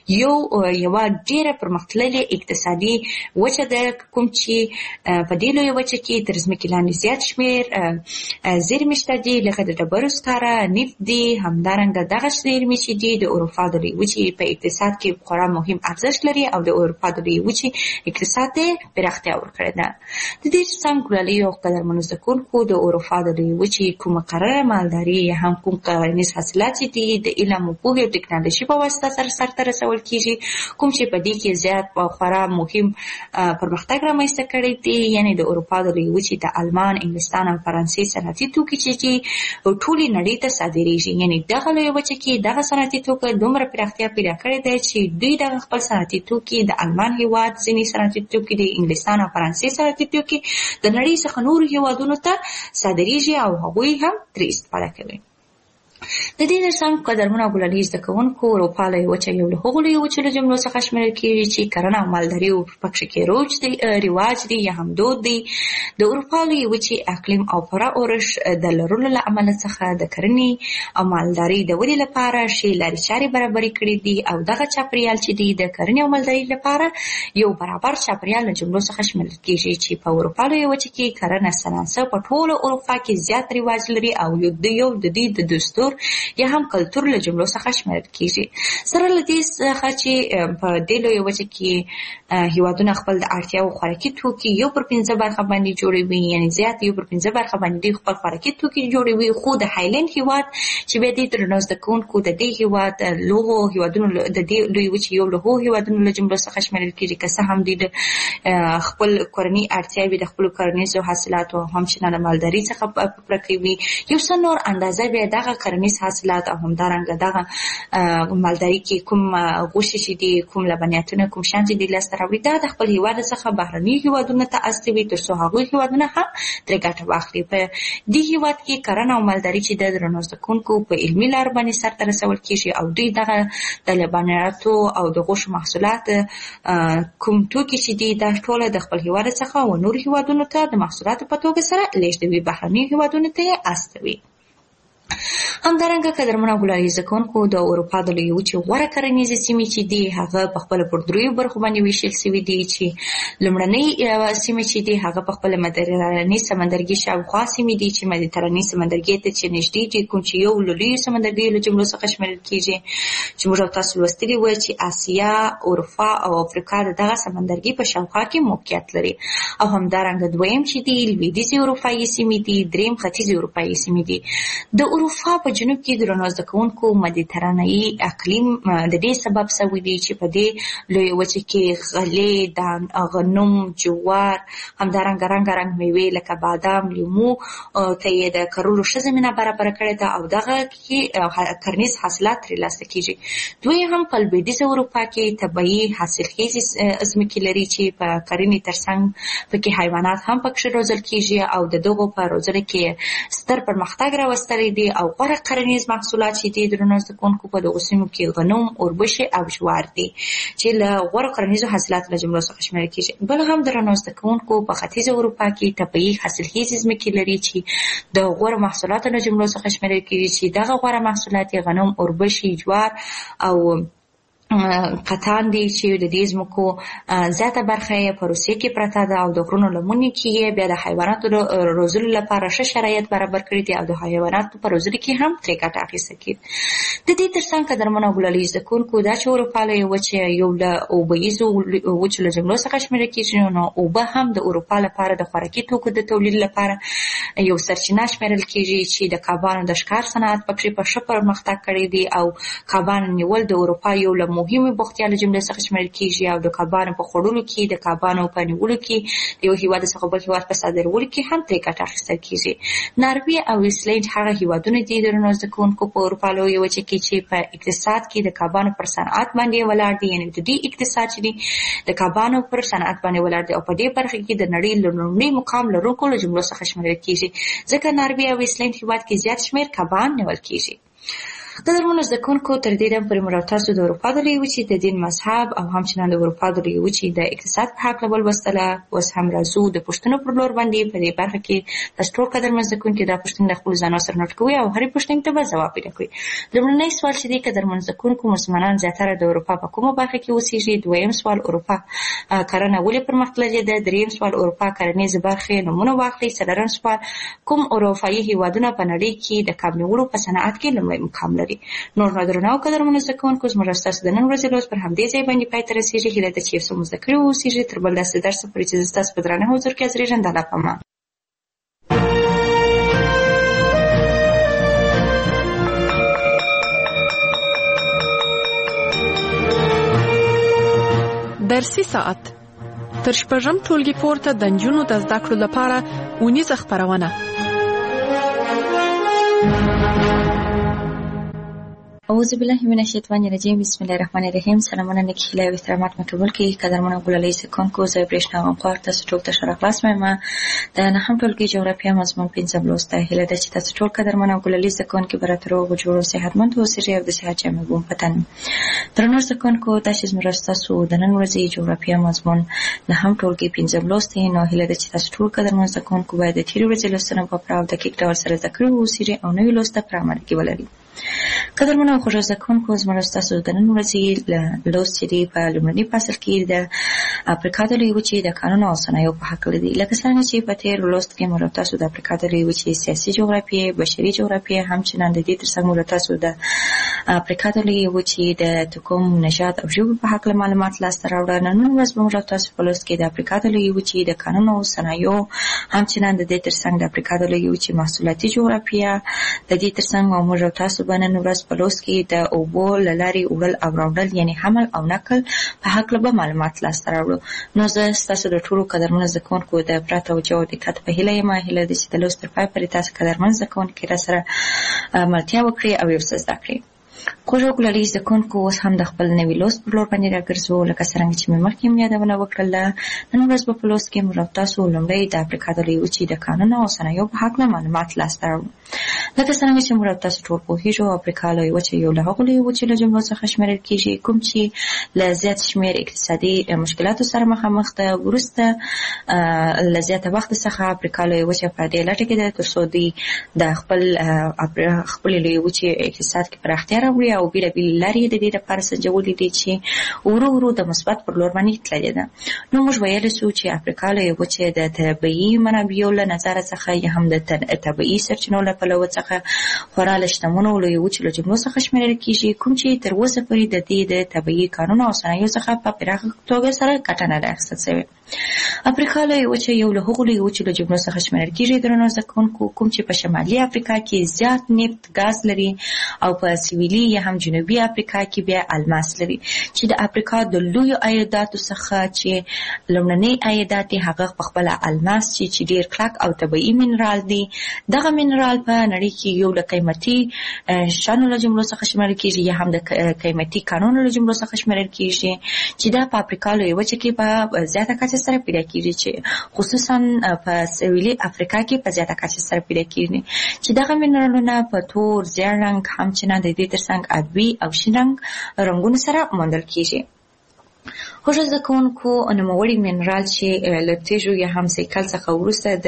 یوه ډېره پرمختللې اقتصادي وچه ده، کوم چې په دې لویه وچه کې تر ځمکې لاندې زیات شمېر زیرمې شته دي، لکه د ډبرو سکاره، نفت دي. همدارنګه دغه زیرمې چې دي د اروپا د لویې وچې په اقتصاد کې خورا مهم ارزښت لري او د اروپا د لویې وچې اقتصاد ته پراختیا ورکړې ده. د دې څنګ ګلالي او قدرمنو زده کوونکو د اروپا د لویې وچې کوم مقرره مالداري یا هم کوم کرنیز حاصلات چې دي د علم او پوهې او ټکنالوژي په واسطه سره سرته رسول کېږي، کوم چې په دې کې زیات خورا مهم پرمختګ رامنځته کړی دی. یعنی د اروپا د لویې وچې د آلمان، انګلستان او فرانسې صنعتي توکي چې دي ټولې نړۍ ته صادریږي. یعنی دغه لویه وچه کې دغه صنعتي توکي دومره پراختیا پیدا کړې ده چې دوی دغه خپل صنعتي توکي د آلمان هېواد ځینې صنعتي توکي د انګلستان او فرانسې صنعتي توکي د نړۍ څخه نورو هېوادونو ته صادریږي او هغوی هم ترې استفاده کوي. د دې ترڅنګ قدرمنو او ګلالي زده کوونکو اروپا لویه وچه یو له هغو لویو وچو له جملو څخه شمېرل کېږي چې کرنه او مالداري پکې کې رواج دی یا هم دود دی. د اروپا لویې وچې اقلیم او پوره اورښت د لرلو له امله څخه د کرنې او مالداري د ودې لپاره ښې لارې چارې برابرې کړې دي او دغه چاپېریال چې دی د کرنې او مالداري لپاره یو برابر چاپېریال له جملو څخه شمېرل کېږي چې په اروپا لویه وچه کې کرنه صنعت په ټوله اروپا کې زیات رواج لري او یو د دې د دستور کلچر یا هم کلتور له جملو څخه شمیرل کیږي. سره له دې څخه چې په دې لویه وچه کې هیوادونه خپل د اړتیاو خوراکي توکي 1/5 برخه باندې جوړوي، یعنی زیات 1/5 برخه باندې خپل خوراکي توکي جوړوي. خو د هایلند هیواد چې به دې درنو زده کوونکو د دې هیواد لوغو هیوادونو د دې لوی وچې یو له هیوادونو له جملو څخه شمیرل کیږي، که څه هم د خپل کورنۍ اړتیاوې د خپل کرنیزو حاصلاتو او همچنان مالداري څخه پوره کوي. یو څه نور اندازه به دغه کرنیز حاصلات او همدارنګه دغه مالداري کې کوم غوښې چې دي، کوم لبنیاتونه، کوم شیان چې دي لاسته راوړي، دا د خپل هیواد څخه بهرني هیوادونو ته استوي تر څو هغوی هیوادونه هم ترې ګټه واخلي. په دې هیواد کې کرنه او مالداري چې د درنو زده کوونکو په علمي لار باندې سرته رسول کیږي او دوی دغه د لبنیاتو او د غوښو محصولات کوم توکي چې دي دا ټول د خپل هیواد څخه او نور هیوادونو ته د محصولاتو په توګه سره لیږدوي، بهرني هیوادونو ته یې استوي. همدارنګه قدرمنو ګلالي زده کوونکو د اروپا د لویې وچې غوره کرنیزې سیمې چې دي هغه په خپله پر دریو برخو باندې ویشل سوي دي، چې لومړنۍ سیمې چې دي هغه په خپله مدیترانې سمندرګي شاوخوا سیمې دي چې مدیترانې سمندرګي ته چې نږدې دي، کوم چې یو له لویو سمندرګیو له جملو څخه شمیرل کیږي، چې موږ تاسو لوستلي وو چې اسیا، اروپا او افریقا دغه سمندرګي په شاوخوا کې موقعیت لري. او همدارنګه دویم چې دي لویدیځې اروپایي سیمې دي، دریم ختیځې اروپایي سیمې دي. د اروپا په جنوب کې درنو زده کوونکو مدیترانه‌یي اقلیم د دې سبب شوی دی چې په دې لویه وچه کې غلې، غنم، جوار، همدارنګه رنګارنګ میوې لکه بادام، لیمو ته یې د کرلو ښه زمینه برابره کړې ده او دغه کې کرنیز حاصلات ترلاسه کیږي. دوی هم په لویدیځه اروپا کې طبیعي حاصلخیزې ځمکې لري چې په کرنې ترڅنګ پکې حیوانات هم پکې روزل کیږي او د دغو په روزنه کې ستر پرمختګ راوستلی دی. او غوره کرنیز محصولات چې دي درنو زده کوونکو په دغو سیمو کې غنم، اوربشې او جوار دي چې له غوره کرنیزو حاصلاتو له جملو څخه شمیرل کیږي. بل هم درنو زده کوونکو په ختیځه اروپا کې طبیعي حاصلخیزې ځمکې لري چې د غوره محصولاتو له جملو څخه شمیرل کیږي، چې دغه غوره محصولات غنم، اوربشې، جوار او قطان دي چې د دې ځمکو زیاته برخه یې په روسیې کې پرته ده او د غرونو لمنې کې یې بیا د حیواناتو روزلو لپاره ښه شرایط برابر کړي دي او د حیواناتو په روزلو کې هم ترې ګټه اخیستل کېږي. د دې ترڅنګ قدرمنو ګلالي زده کوونکو دا چې اروپا له وچې یو له اوبهیزو وچو له جملو څخه شمیرل کېږي، نو اوبه هم د اروپا لپاره د خوراکي توکو د تولید لپاره یو سرچینه شمیرل کېږي چې د کبانو د ښکار صنعت پکې په ښه پرمختګ کړی دی او کبانو نیول د اروپا یو له مهمه بوختیا له جملې څخه شمیرل کیږي او د کبانو په خوړلو کې، د کبانو په نیولو کې، د یو هیواد څخه بل هیواد په صادرولو کې هم ترې ګټه اخیستل کیږي. ناروې او ایسلنډ هغه هیوادونه دي درنو زده کوونکو په اروپا لویه وچه کې چې په اقتصاد کې د کبانو پر صنعت باندې ولاړ دي، یعنې د دې اقتصاد چې دی د کبانو پر صنعت باندې ولاړ دی او په دې برخه کې د نړۍ له لومړي مقام لرونکو له جملو څخه شمیرل کیږي، ځکه ناروې او ایسلنډ هیواد کې زیات شمیر کبان نیول کیږي. قدرمنو زده کوونکو تر دې دمه پورې موږ تاسو د اروپا د لویې وچې د دین، مذهب او همچنان د اروپا د لویې وچې د اقتصاد په هکله ولوستله. اوس هم راځو د پوښتنو پر لور باندې. په دې برخه کې تاسو ټول قدرمن زده کوونکي دا پوښتنې د خپلو ځانونو سره نوټ کوئ او هرې پوښتنې ته به ځواب پیدا کړئ. لومړنی سوال چې دی قدرمن زده کوونکو، مسلمانان زیاتره د اروپا په کومه برخه کې اوسېږي؟ دویم سوال اروپا کرنه ولې پرمختللې ده؟ دریم سوال اروپا کرنیزې برخې نومونه واخلئ. څلورم سوال کوم اروپایي هیوادونه په نړۍ کې د کب نیولو په صنعت کې لومړی مقام لري؟ نور درنو قدرمنو زده کوونکو، زموږ ستاسو د نن ورځې لوست پر همدې ځای باندې پای ته رسېږي. هیله ده چې یو څه مو زده کړي واوسېږي. تر بل داسې درسه پورې چې زه ستاسو په درانه حضور کې حاضرېږم، د الله په امان. درسي ساعت تر شپږم ټولګي پورته د نجونو د زده کړو لپاره اونیزه خپرونه. اعوذ بالله من الشیطان الرجیم. بسم الله الرحمن الرحیم. سلامونه نیک هیله او احترامات مقبول کی قدرمنو ګلالي زده کوونکو، زه برېښنا غمخوار تاسو ټول ته ښه راغلاست وایم. د نهم ټولګي جغرافیه مضمون 5 لوست هیله ده چې تاسو ټول قدرمنو ګلالي زده کوونکي به راته روغ جوړ او صحتمند اوسئ او د صحت جامې بوم پتن. درنو زده کوونکو، تاسو زموږ تاسو د نن ورځې جغرافیه مضمون نهم ټولګي 5 لوست نو هیله ده چې تاسو ټول قدرمنو زده کوونکو باید د تیر ورځې لوستنه په پراو دقیق ډول سره زده کړئ اوسئ او نوې لوست په عمل کې ولرئ. قدرمنو خوږ زده کوونکو، زموږ تاسو د نن ورځې لوست چې دی په لومړني فصل کې د افریقا د لویې وچې د قانون او صنایعو په هکله دي. لکه څنګه چې په تېر لوست کې موږ تاسو د افریقا د لویې وچې سیاسي جغرافیې، بشري جغرافیې، همچنان د دې ترڅنګ موږ تاسو د افریقا د لویې وچې د تکوم، نژاد او ژبې په هکله معلومات لاسته راوړل. نن ورځ به موږ تاسو په لوست کې د افریقا د لویې وچې د قانون او صنایعو، همچنان د دې ترڅنګ د افریقا د لویې وچې محصولاتي جغرافیه، د دې ترڅنګ موږ تاسو به نن ورځ په لوست کې د اوبو له لارې وړل او راوړل یعنې حمل او نقل په هکله به معلومات لاسته راوړو. نو زه ستاسو د ټولو قدرمنو زده کوونکو د پوره توجه او دقت په هیله یم. هیله ده چې د لوست تر پای پورې تاسو قدرمن زده کوونکي راسره ملتیا وکړي او یو څه زده کړي. خوږ او ګلالي زده کوونکو اوس هم د خپل نوي لوست پر لور باندې راګرځو. لکه څرنګه چې مې مخکې یادونه وکړله، نن ورځ به په لوست کې موږ تاسو لومړی د افریقا د لویې وچې د قانون او صنایعو په هکله معلومات لاسته راوړو. لکه څرنګه چې موږ تاسو ټول پوهېږو، افریقا لویې وچه یو له هغو لویو وچو له جملو څخه شمېرل کېږي کوم چې له زیات شمېر اقتصادي مشکلاتو سره مخامخ ده. وروسته له زیاته وخت څخه افریقا لویې وچه په دې لټه کې ده تر څو دوی د خپلې لویې وچې اقتصاد کې پراختیا راوړي او بېلابېلې لارې د دې لپاره سنجولې دي چې ورو ورو د مثبت پر لور باندې تللې ده. نو موږ ویلی سو چې افریقا لویې وچې د طبیعي منابعو له نظره څخه یا هم د طبیعي سرچینو له پلوه څخه خورا له شتمنو لویې وچې له جملو څخه شمېرل کېږي کوم چې تر اوسه پورې د دې د طبیعي کانونو او صنایعو څخه په پراخه توګه سره ګټه نه ده اخیستل شوې. افریقا لویې وچه یو له هغو لویو وچو له جملو څخه شمېرل کېږي درنو زده کوونکو کوم چې په شمالي افریقا کې زیات نفت ګاز لري او په سویلي یا هم جنوبي افریقا کې بیا الماس لري چې د افریقا د لویو عایداتو څخه چې لومړنی عایدات یې هغه په خپله الماس چې ډېر کلک او طبیعي منرال دی. دغه منرال په نړۍ کې یو له قیمتي شیانو له جملو څخه شمېرل کېږي یا هم د قیمتي کانونو له جملو څخه شمېرل کېږي چې دا په افریقا لویې وچه کې په زیاته کچه سره پیدا کېږي چې خصوصا په سویلي افریقا کې په زیاته کچه سره پیدا کېږي چې دغه منرالونه په تور، زیړ رنګ، همچنان د دې ترڅنګ ابي او شین رنګ رنګونو سره موندل کېږي. خوږ زده کوونکو نوموړی منرال چې له تیږو یا هم سیکل څخه وروسته د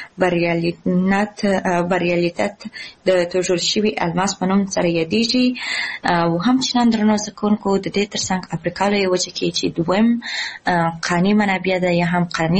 بریالیتت د توژل شوي الماس په نوم سره یادېږي. او همچنان درنو زده کوونکو د دې ترڅنګ افریقا لویې وچه کې چې دویم قاني منابع ده یا هم قاني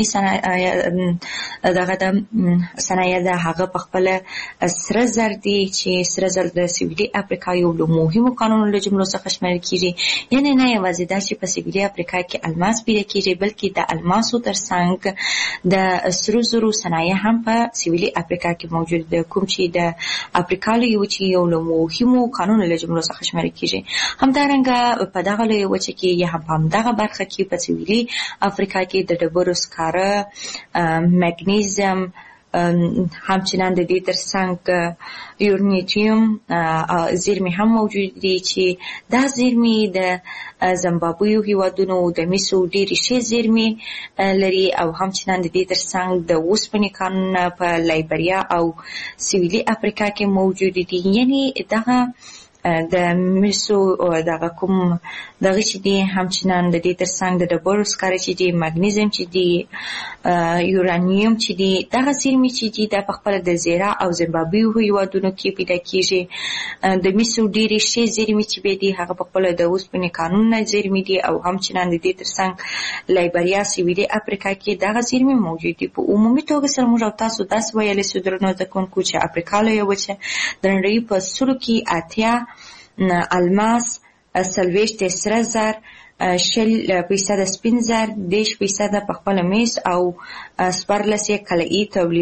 صنایع ده هغه په خپله سره زر دي چې سره زر د سویلي افریقا یو له مهمو قانونو له جملو څخه شمېرل کېږي. یعنې نه یوازې دا چې په سویلي افریقا کې الماس پیدا کېږي بلکې د الماسو ترڅنګ د سرو زرو صنایع هم په سویلي افریقا کې موجود ده کوم چې د افریقا لویې وچې یو له مهمو قانونو له جملو څخه شمېرل کېږي. همدارنګه په دغه لویې وچه کې یا هم په همدغه برخه کې په سویلي افریقا کې د ډبرو سکاره، مګنیزیم، همچنان د دې ترڅنګ یورانیم زیرمې هم موجود دي چې دا زیرمې د زیمبابوې هیوادونو د مسو ډېرې ښې زیرمې لري او همچنان د دې ترڅنګ د اوسپنې کانونه په لایبریا او سویلي افریقا کې موجود دي. یعنې دغه د مسو دغه کوم دغه چې دي همچنان د دې ترڅنګ د ډبرو سکاره چې دي، مګنیزیم چې دي، یورانیم چې دي، دغه زیرمې چې دي دا په خپله د زیرا او زیمبابوې هیوادونو کې پیدا کېږي. د مسو ډېرې ښې زیرمې چې دي هغه په خپله د اوسپنې کانونه زیرمې دي او همچنان د دې ترڅنګ لایبریا، سویلي افریقا کې دغه زیرمې موجود دي. په عمومي توګه سره موږ تاسو داسې ویلی سو درنو زده کوونکو چې افریقا لویه وچه د نړۍ په سلو کې 80 الماس، 40 سره زر، 60% سپین زر، 10% په خپله مس او 14 کلایي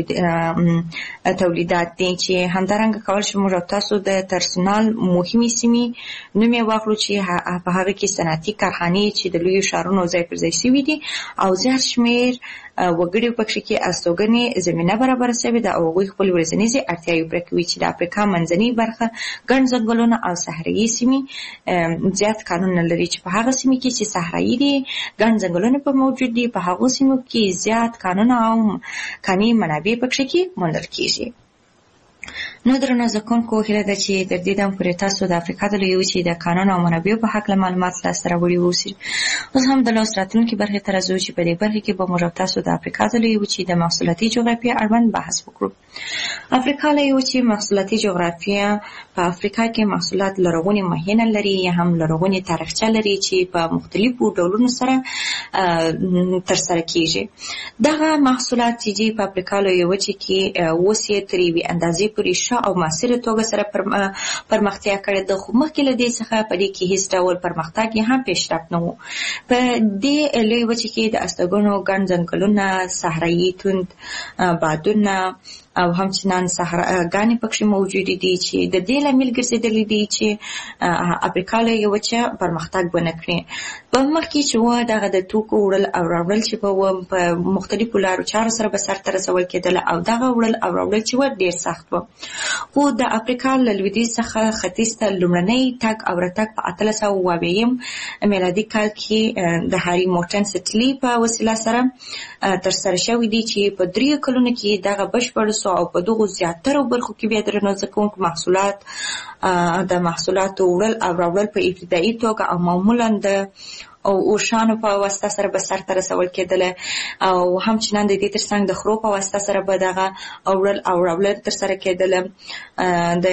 تولیدات دي چې همدارنګه کولی شو موږ تاسو د ترسنال مهمې سیمې نوم یې واخلو چې په هغه کې صنعتي کارخانې چې د لویو ښارونو ځای پر ځای شوي دي او زیات شمېر وګړي پکې کې استوګنې زمینه برابره شوې ده او هغوی خپلې ورځنیزې اړتیاوې پوره کوي چې د افریقا منځنۍ برخه ګڼ ځنګلونه او صحرایي سیمې زیات کانونه لري چې په هغه سیمې کې چې صحرایي دي ګڼ ځنګلونه په موجود دي په هغو سیمو کې زیات کانونه او کاني منابع پکې کې موندل کېږي. نو درنو زکونکو هیله ده چې تر دې دم پورې تاسو د افریقا د لویې وچې د کانونو او منابعو په هکله معلومات لاسته راوړي اوسئ. اوس هم د لوست راتلونکي برخې ته راځو چې په دې برخه کې به موږ تاسو د افریقا د لویې وچې د محصولاتي جغرافیه اړوند بحث وکړو. افریقا لویې وچې محصولاتي جغرافیه په افریقا کې محصولات لرغوني مخینه لري یا هم لرغوني تاریخچه لري چې په مختلفو ډولونو سره ترسره کیږي. دغه محصولات چې په افریقا لویې وچې کې اوس یې تر یوې اندازې پورې او مؤثره توګه سره پرمختیا کړې ده، خو مخکې له دې څخه په دې کې هیڅ ډول پرمختګ یا هم پیشرفت نه و. په دې لویې وچې کې د استوګنو ګڼ ځنګلونه، صحرایي توند بادونه او همچنان صحراګانې پکې موجودې دي چې د دې لامل ګرځېدلې دي چې افریقا لویې وچه پرمختګ ونه کړي. په مخکې چې و دغه د توکو وړل او راوړل چې په مختلفو لارو چارو سره به سرته رسول کېدل او دغه وړل او راوړل چې و ډېر سخت و. خو د افریقا له لویدیځ څخه ختیځ ته لومړنی تګ او راتګ په 1890 میلادي کال کې د هاري مورټن سټلي په وسیله سره ترسره شوی دی چې په 3 کلونو کې دغه بشپړ او په دغو زیاترو برخو کې بیا درنو زکونکو محصولات د محصولاتو وړل او راوړل په ابتدایي توګه او معمولا د او اوشانو په واسطه سره به سرته رسول کېدل او همچنان د دې ترڅنګ د خرو په واسطه سره به دغه اوړل او راوړل ترسره کېدل. د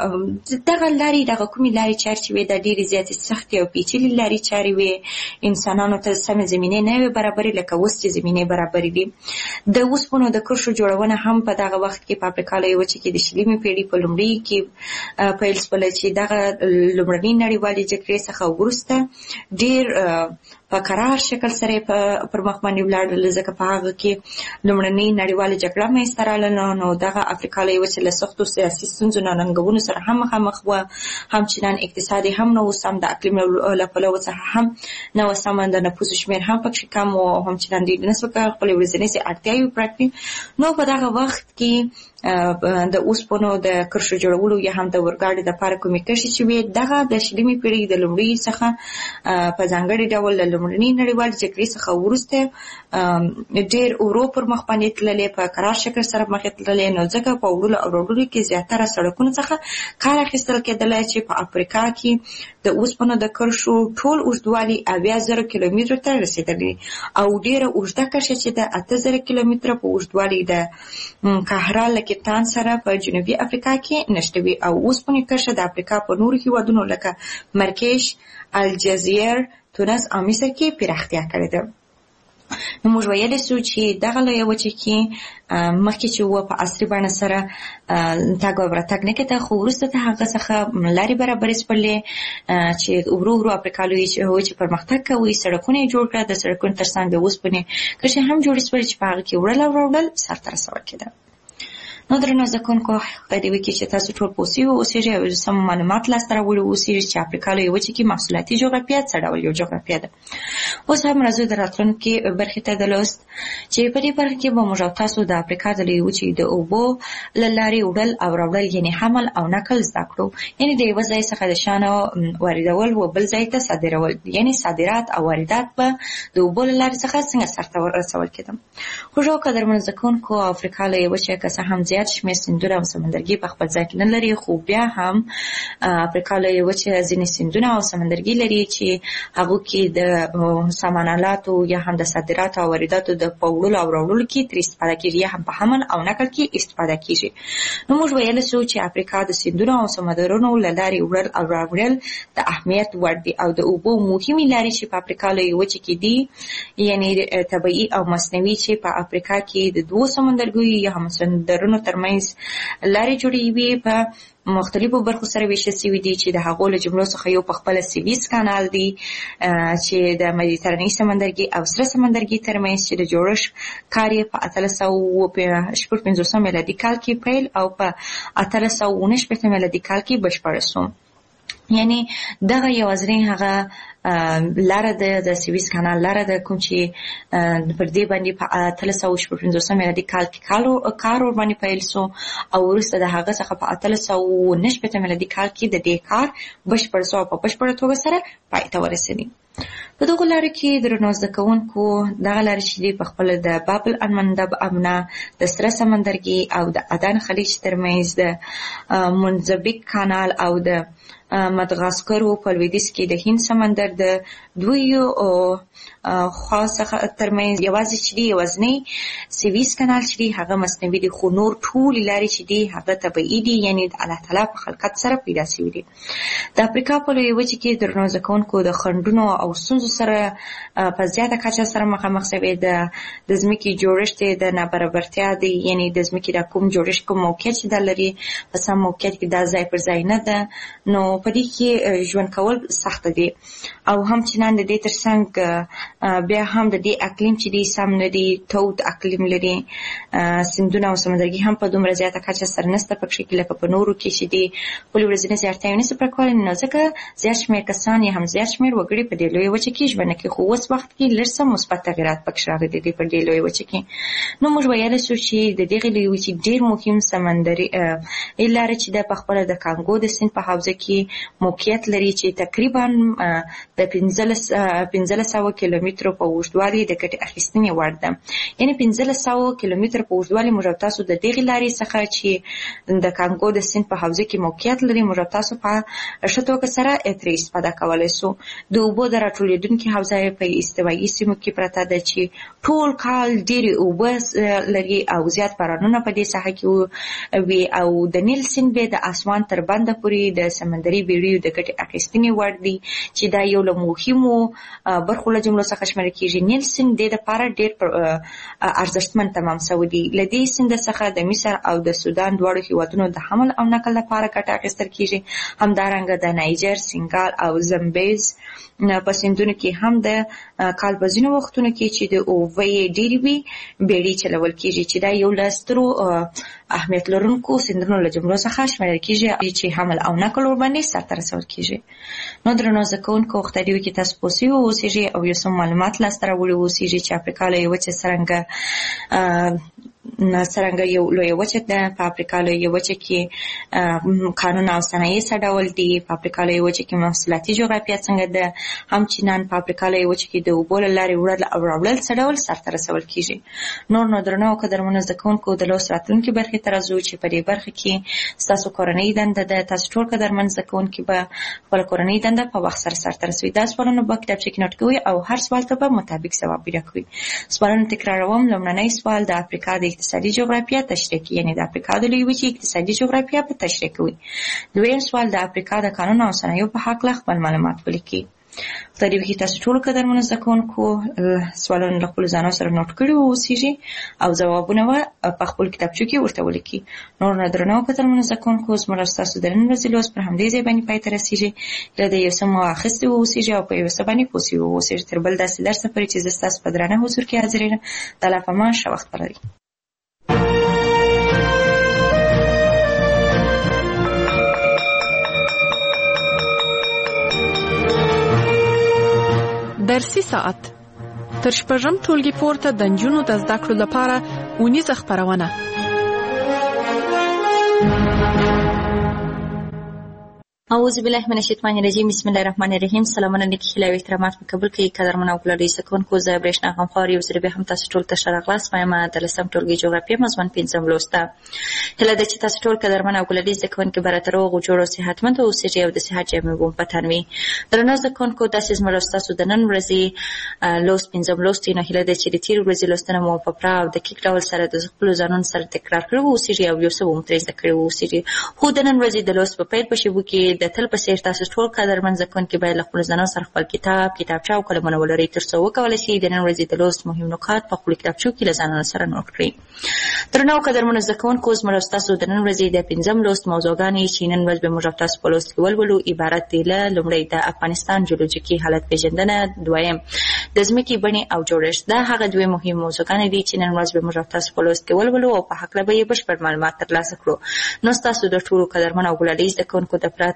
دغه لارې دغه کومې لارې چارې چې وې د ډېرې زیاتې سختې او پیچلې لارې چارې وې، انسانانو ته سمې زمینې نه وې برابرې لکه اوس چې زمینې برابرې دي. د اوسپنو د کرښو جوړونه هم په دغه وخت کې په افریقا لویې وچې کې د 20مې پېړۍ په لومړي کې پیل شوله چې دغه لومړنۍ نړیوالې جګړې څخه وروسته ډېر په قرار شکل سره پر مخ باندې ولاړل، ځکه په هغه کې لومړنۍ نړیواله جګړه منځته راغله. نو دغه افریقا لویې وچې له سختو سیاسي ستونزو ننګونو سره هم مخامخ وه، همچنان اقتصادي هم نه و سم، د اقلیم له پلوه څخه هم نه و سم، د نفوسو شمېر هم پکې کم و، همچنان دوی نسبت خپلې ورځنۍ اړتیاوې پوره کړي. نو په دغه وخت کې د اوسپنو د کرښو جوړولو یا هم د اورګاډي دپاره کومې کرښې چې وې دغه د 20مې پېړۍ د لومړي څخه په ځانګړي ډول د لومړنۍ نړیوالې جګړې څخه وروسته ډېر ورو پر مخ باندې تللې، په قرار شکل سره مخې تللې. نو ځکه په وړلو او راوړلو کې زیاتره سړکونو څخه کار اخیستل کېدلی چې په افریقا کې د اوسپنو د کرښو ټول اوږدوالی 80,000 کیلومترو ته رسېدلی او ډېره اوږده کرښه چې د 8,000 کیلومتره په اوږدوالي د قاهره له کیپټاون سره په جنوبي افریقا کې نشته وي او اوسپنې کرښه د افریقا په نورو هېوادونو لکه مراکش، الجزایر، تونس او مصر کې پراختیا کړې ده. نو موږ ویلی سو چې دغه لویه وچه کې مخکې چې و په عصري بڼه سره تګ او راتګ نه کېده، خو وروسته د هغه څخه لارې برابرې شولې چې ورو ورو افریقا لویه وچې پرمختګ کوي، سړکونه یې جوړ کړه، د سړکونو ترڅنګ د اوسپنې کرښې هم جوړې شولې چې په هغه کې وړل او راوړل سرته رسول کېده. نو درنو زکونکو په دې کې چې تاسو ټول پوه شوي اوسئ او سم معلومات لاسته راوړي اوسئ چې افریقا لویه وچې کې محصولاتي جغرافیه څه ډول یو جغرافیه ده. اوس هم راځو د راتلونکي برخې ته د لوست چې په دې برخه کې به موږ تاسو د افریقا د لویې وچې د اوبو له لارې وړل او راوړل یعنې حمل او نقل زده کړو، یعنې د یوه ځای څخه د شیانو واردول و بل ځای ته صادرول، یعنې صادرات او واردات به د اوبو له لارې څخه څنګه سرته رسول کېده. خوږو قدرمنو زکونکو افریقا لویه وچه که څه هم زیات شمېر سیندونه او سمندرګي په خپل ځای کې نه لري، خو بیا هم افریقا لویه وچه ځینې سیندونه او سمندرګي لري چې هغو کې د سامان آلاتو یا هم د صادراتو او وارداتو د په وړلو او راوړلو کې ترې استفاده کېږي یا هم په حمل او نقل کې استفاده کېږي. نو موږ ویلی سو چې افریقا د سیندونو او سمندرونو له لارې وړل او راوړل د اهمیت وړ دي او د اوبو مهمې لارې چې په افریقا لویه وچه کې دي، یعنې طبیعي او مصنوعي چې په افریقا کې د دوو سمندرګیو یا هم سمندرونو ترمنځ لارې جوړوي په مختلفو برخو سره ویشل شوي دي چې د هغو له جملو څخه یو په خپله سویس کانال دی چې د مدیترانې سمندرګي او سره سمندرګي ترمنځ چې د جوړښت کار یې په 1850 میلادي کال کې پیل او په 1869 میلادي کال کې بشپړ شو. یعنی دغه یوازینی هغه لاره د سویس کانال لاره د کوم چې پر دې باندې په 1350 میلادي کال کې کار ور باندې پیل شو او وروسته د هغه څخه په 1390 میلادي کال کې د دې کار بشپړ شو په بشپړه توګه سره پای ته ورسېدی. په دغه لاره کې درنو زده کوونکو دغه لاره چې په خپل د باب المندب امنا د سره سمندرګي او د عدن خلیج ترمنځ د منځبیک کانال او د مدغاسکر په لویدیځ کې د هند سمندر د دویو خاصه ترمنځ یوازې چې دی یوازنی سویس کانال چې دی هغه مصنوعي دی، خو نور ټول لارې چې دی هغه طبيعي دي، یعنی د الله تعالی په خلقت سره پیدا شوي دي. د افریقا په لویه وچه کې درنو زده کوونکو د خنډونو او ستونزو سره په زیاته کچه سره مخامخ شوي. د ځمکې جوړښت د نابرابرتیا دی، یعنی د ځمکې د کوم جوړښت کوم موقعیت چې لري په سم موقعیت کې دا ځای پر ځای نه ده، نو په دې کې ژوند کول سخت دي. او هم چې نن د دې ترڅنګ بیا هم د دې اقلیم چې دی سم نه دی، تود اقلیم لري، سیندونه او سمندرګي هم په دومره زیاته کچه سره نشته پکې کې لکه په نورو کې چې دی خپل ورځنی اړتیاوې نه پوره کولای، نو ځکه زیات شمېر کسان یا هم زیات شمېر وګړي په دې لویه وچه کې ژوند کوي. خو اوس وخت کې لږ څه مثبت تغیرات پکې راغلي دي په دې لویه وچه کې. نو موږ ویلی شو چې د دغې لویې وچې ډېر مهم سمندري لارې چې ده په خپله د کانګو د سیند په حوزه کې موقعیت لري چې تقریبا د 1500 کیلومترو په اوږدوالي د ګټې اخیستنې وړ ده. یعنی 1500 کیلومتر په اوږدوالي موږ تاسو د دغې لارې څخه چې د کانګو د سیند په حوزه کې موقعیت لري موږ تاسو په ښه توګه سره ترې استفاده کولی شو. د اوبو د راټولېدونکي حوزه په استوایي سیمو کې پرته ده چې ټول کال ډېرې اوبه لري او زیات بارانونه په دې ساحه کې وي، او د نیل سیند به د اسمان تر بنده پورې د سمندري بیړیو د ګټې اخیستنې وړ دی چې دا یو له مهمو برخو له جملو څخه شمیرل کېږي. نیل سیند د دې لپاره ډېر ارزښتمن تمام شوی دی. له دې سیند څخه د مصر او د سودان دواړو هېوادونو د حمل او نقل لپاره ګټه اخیستل کېږي. همدارنګه د نایجر، سینګال او زمبیز په سیندونو کې هم د کال په ځینو وختونو کې چې د اوبه ډېرې وي بیړۍ چلول کېږي چې دا یو له سترو اهمیت لرونکو سیندونو له جملو څخه شمیرل کېږي چې حمل او نقل ورباندې سرته رسول کېږي. نو درنو زده کوونکو وخت دی کې تاسو پوسي اوسېږي او یو څه معلومات لاسته راوړي اوسېږي چې افریقا له وچې څرنګه یو لویه وچه ده. په افریقا لویه وچه کې قانون او صنایع څه ډول دي، په افریقا لویه وچه کې محصولاتي جغرافیه څنګه ده، هم چې نن په افریقا لویه وچه کې د اوبو له لارې وړل او راوړل څه ډول سرته رسول کېږي. نو درنو او قدرمنو زده کوونکو د لوست راتلونکي برخې ته راځو چې په دې برخه کې ستاسو کورنۍ دنده ده. تاسو ټول قدرمن زده کوونکي به خپله کورنۍ دنده په وخت سره سرته رسوي. دا سوالونه به کتابچه کې نوټ کوئ او هر سوال ته به مطابق ځواب پیدا کوئ. سوالونه تکراروم. لومړنی سوال د افریقا د اقتصادي جغرافیه تشریح کوي، یعنی د افریقا د لویې وچې اقتصادي جغرافیه په تشریح کوي. دویم سوال د افریقا د قانون او صنایعو په هکله خپل معلومات ولیکي. په دې کې تاسو ټول قدرمنو زده کوونکو سوالونه له خپلو ځانو سره نوټ کړي اوسېږي او ځوابونه په خپل کتابچو کې ورته ولیکي. نور نه درنو قدرمنو زده کوونکو زموږ ستاسو د نن ورځې لوست پر همدې ځای باندې پای ته رسېږي. له دې یو څه مو اخیستي واوسېږي او په یو څه باندې پوه واوسېږي. تر بل داسې درسه پورې چې زه ستاسو په درانه حضور کې حاضر یم. د الله په امان، ښه وخت ولرئ. درسي ساعت تر شپږم ټولګي پورته د نجونو د زده کړو لپاره اونیزه خپرونه. اعوذ بالله من الشیطان الرجیم. بسم الله الرحمن الرحیم. سلامونه نیکی خیلی او احترامات په قبول کړئ. قدرمن او ګلالي سکونکو زه برېښنا غمخوار یو ځل بیا هم تاسو ټول ته ښه راغلاست. وایم د لسم ټولګي جغرافیه مضمون 5 لوسته. هیله ده چې تاسو ټول قدرمن او ګلالي سکونکو برابر روغ او جوړ او صحتمند اوسئ او د صحت جامې وو پتن وي. درنو سکونکو تاسو زموږ تاسو د نن ورځې لوست 5 لوست نه هیله ده چې د تیر ورځې لوستنه مو په پراو د دقیق ډول سره د خپل ځانونو سره تکرار کړو اوسئ او یو څه مو ترې زده کړو اوسئ. خو د نن ورځې د لوست په پیل پښې وو کې د تل په سیر تاسو ټول قدرمن زکونکي باید له خپل ځانونو سره خپل کتابچه او قلمونه ولرئ تر څو وکولای شئ د نن ورځې د لوست مهم نکات په خپل کتابچو کې له ځانونو سره نوٹ کړئ. درنو قدرمن زکونکو زموږ تاسو د نن ورځې د 5 لوست موضوعګانې چې نن ورځ به موږ تاسو په لوست کې ولولو عبارت دي له لومړی د افغانستان جیولوژیکي حالت پیژندنه، دویم د ځمکې بڼې او جوړښت. دا هغه دوه مهم موضوعګانې دي چې نن ورځ به موږ تاسو په لوست کې ولولو او په هکله به یې بشپړ معلومات ترلاسه کړو. نو تاسو د ټولو قدرمن او ګلالي زکونکو د پراته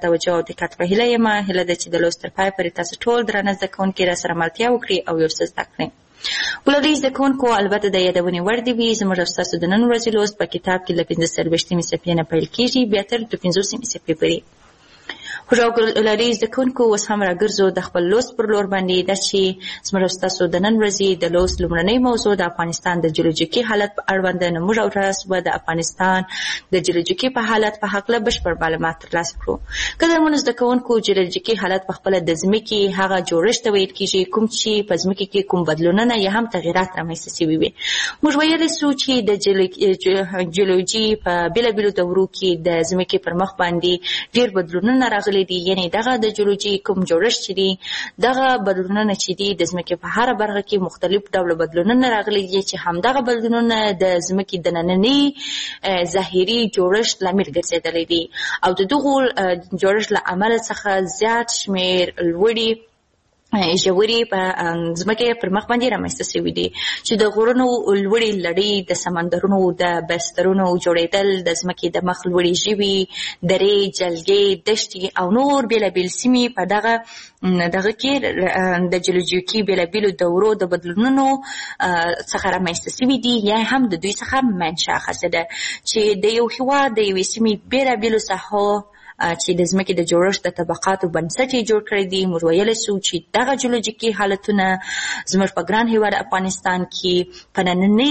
توجه او دقت په هیله یم. هیله ده چې د لوست تر پای پورې تاسو ټول درانه زده کوونکي راسره ملتیا وکړي او یو څه زده کړئ. ګلالۍ زده کوونکو البته د یادونې وړ دي وي زموږ او ستاسو د نن ورځې لوست په کتاب کې له 45 صفحې نه پیل کېږي بیا تر 50 صفحې پورې. خوږو ګلالۍ زده کوونکو اوس هم راګرځو د خپل لوست پر لور باندې ده چې زموږ او ستاسو د نن ورځې د لوست لومړنۍ موضوع د افغانستان د جیولوژیکي حالت په اړوند ده. نو موږ او تاسو به د افغانستان د جیولوژیکي په حالت په هکله بشپړ معلومات ترلاسه کړو. قدرمنو زده کوونکو جیولوژیکي حالت په خپله د ځمکې هغه جوړښت ته ویل کېږي کوم چې په ځمکې کې کوم بدلونونه یا هم تغیرات رامنځته شوي وي. موږ ویلی سو چې د جیولوژي په بېلابېلو دورو کې د ځمکې پر مخ باندې ډېر بدلونونه راغلي دي. یعنې دغه د جیولوژي کوم جوړښت چې دي دغه بدلونونه چې دي د ځمکې په هره برخه کې مختلف ډوله بدلونونه راغلي دي چې همدغه بدلونونه د ځمکې د ننني ظاهري جوړښت لامل ګرځېدلی دي او د دغو جوړښت له امله څخه زیات شمېر لوړې ژورې په ځمکې پر مخ باندې رامنځته شوي دي چې د غرونو لوړې لړۍ د سمندرونو د بسترونو جوړېدل د ځمکې د مخ لوړې ژوي درې جلګې دښتې او نور بېلابېل سیمې په دغه کې د جیولوژیکي بېلابېلو دورو د بدلونونو څخه رامنځته شوي دي یا هم د دوی څخه منشأ اخیستې ده چې د یو هېواد د یوې سیمې بېلابېلو ساحو چې د ځمکې د جوړښت د طبقاتو بنسټ یې جوړ کړی دی. موږ ویلی سو چې دغه جیولوژیکي حالتونه زموږ په ګران هېواد افغانستان کې په نننۍ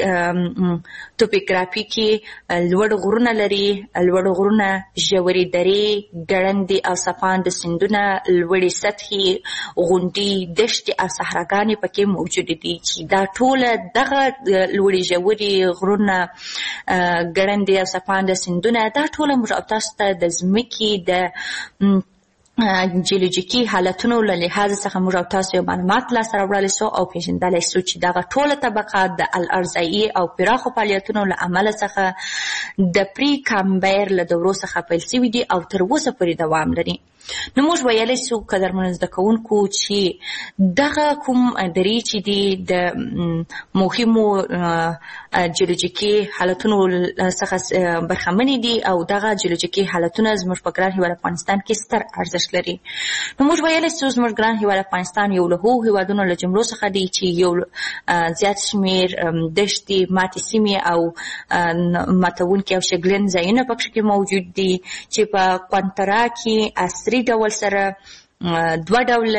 توپوګرافي کې لوړ غرونه لري، لوړ غرونه، ژورې درې، ګړندې او څپانده سیندونه، لوړې سطحې، غونډۍ، دښتې او صحراګانې پکې موجودې دي چې دا ټوله دغه لوړې ژورې غرونه، ګړندې او څپانده سیندونه دا ټوله موږ او تاسو ته د ځمکې د جیولوژیکي حالتونو له لحاظ څخه موږ او تاسو یو معلومات لاسته راوړلی سو او پېژندلی سو چې دغه ټوله طبقات د الارضایي او پراخو فعالیتونو له امله څخه د پري کامبر له دورو څخه پیل شوي دي او تر اوسه پورې دوام لري. نو موږ ویلی سو قدرمنو زده کوونکو چې دغه کوم درې چې دي د مهمو جیولوژیکي حالتونو څخه برخمنې دي او دغه جیولوژیکي حالتونه زموږ په ګران هېواد افغانستان کې ستر ارزښت لري. نو موږ ویلی سو زموږ ګران هېواد افغانستان یو له هغو هېوادونو له جملو څخه دی چې یو زیات شمېر دښتې، ماتې سیمې او ماتونکي او شګلن ځایونه پکښې کې موجود دي چې په قونترا کې عصري ډول سره دوه ډوله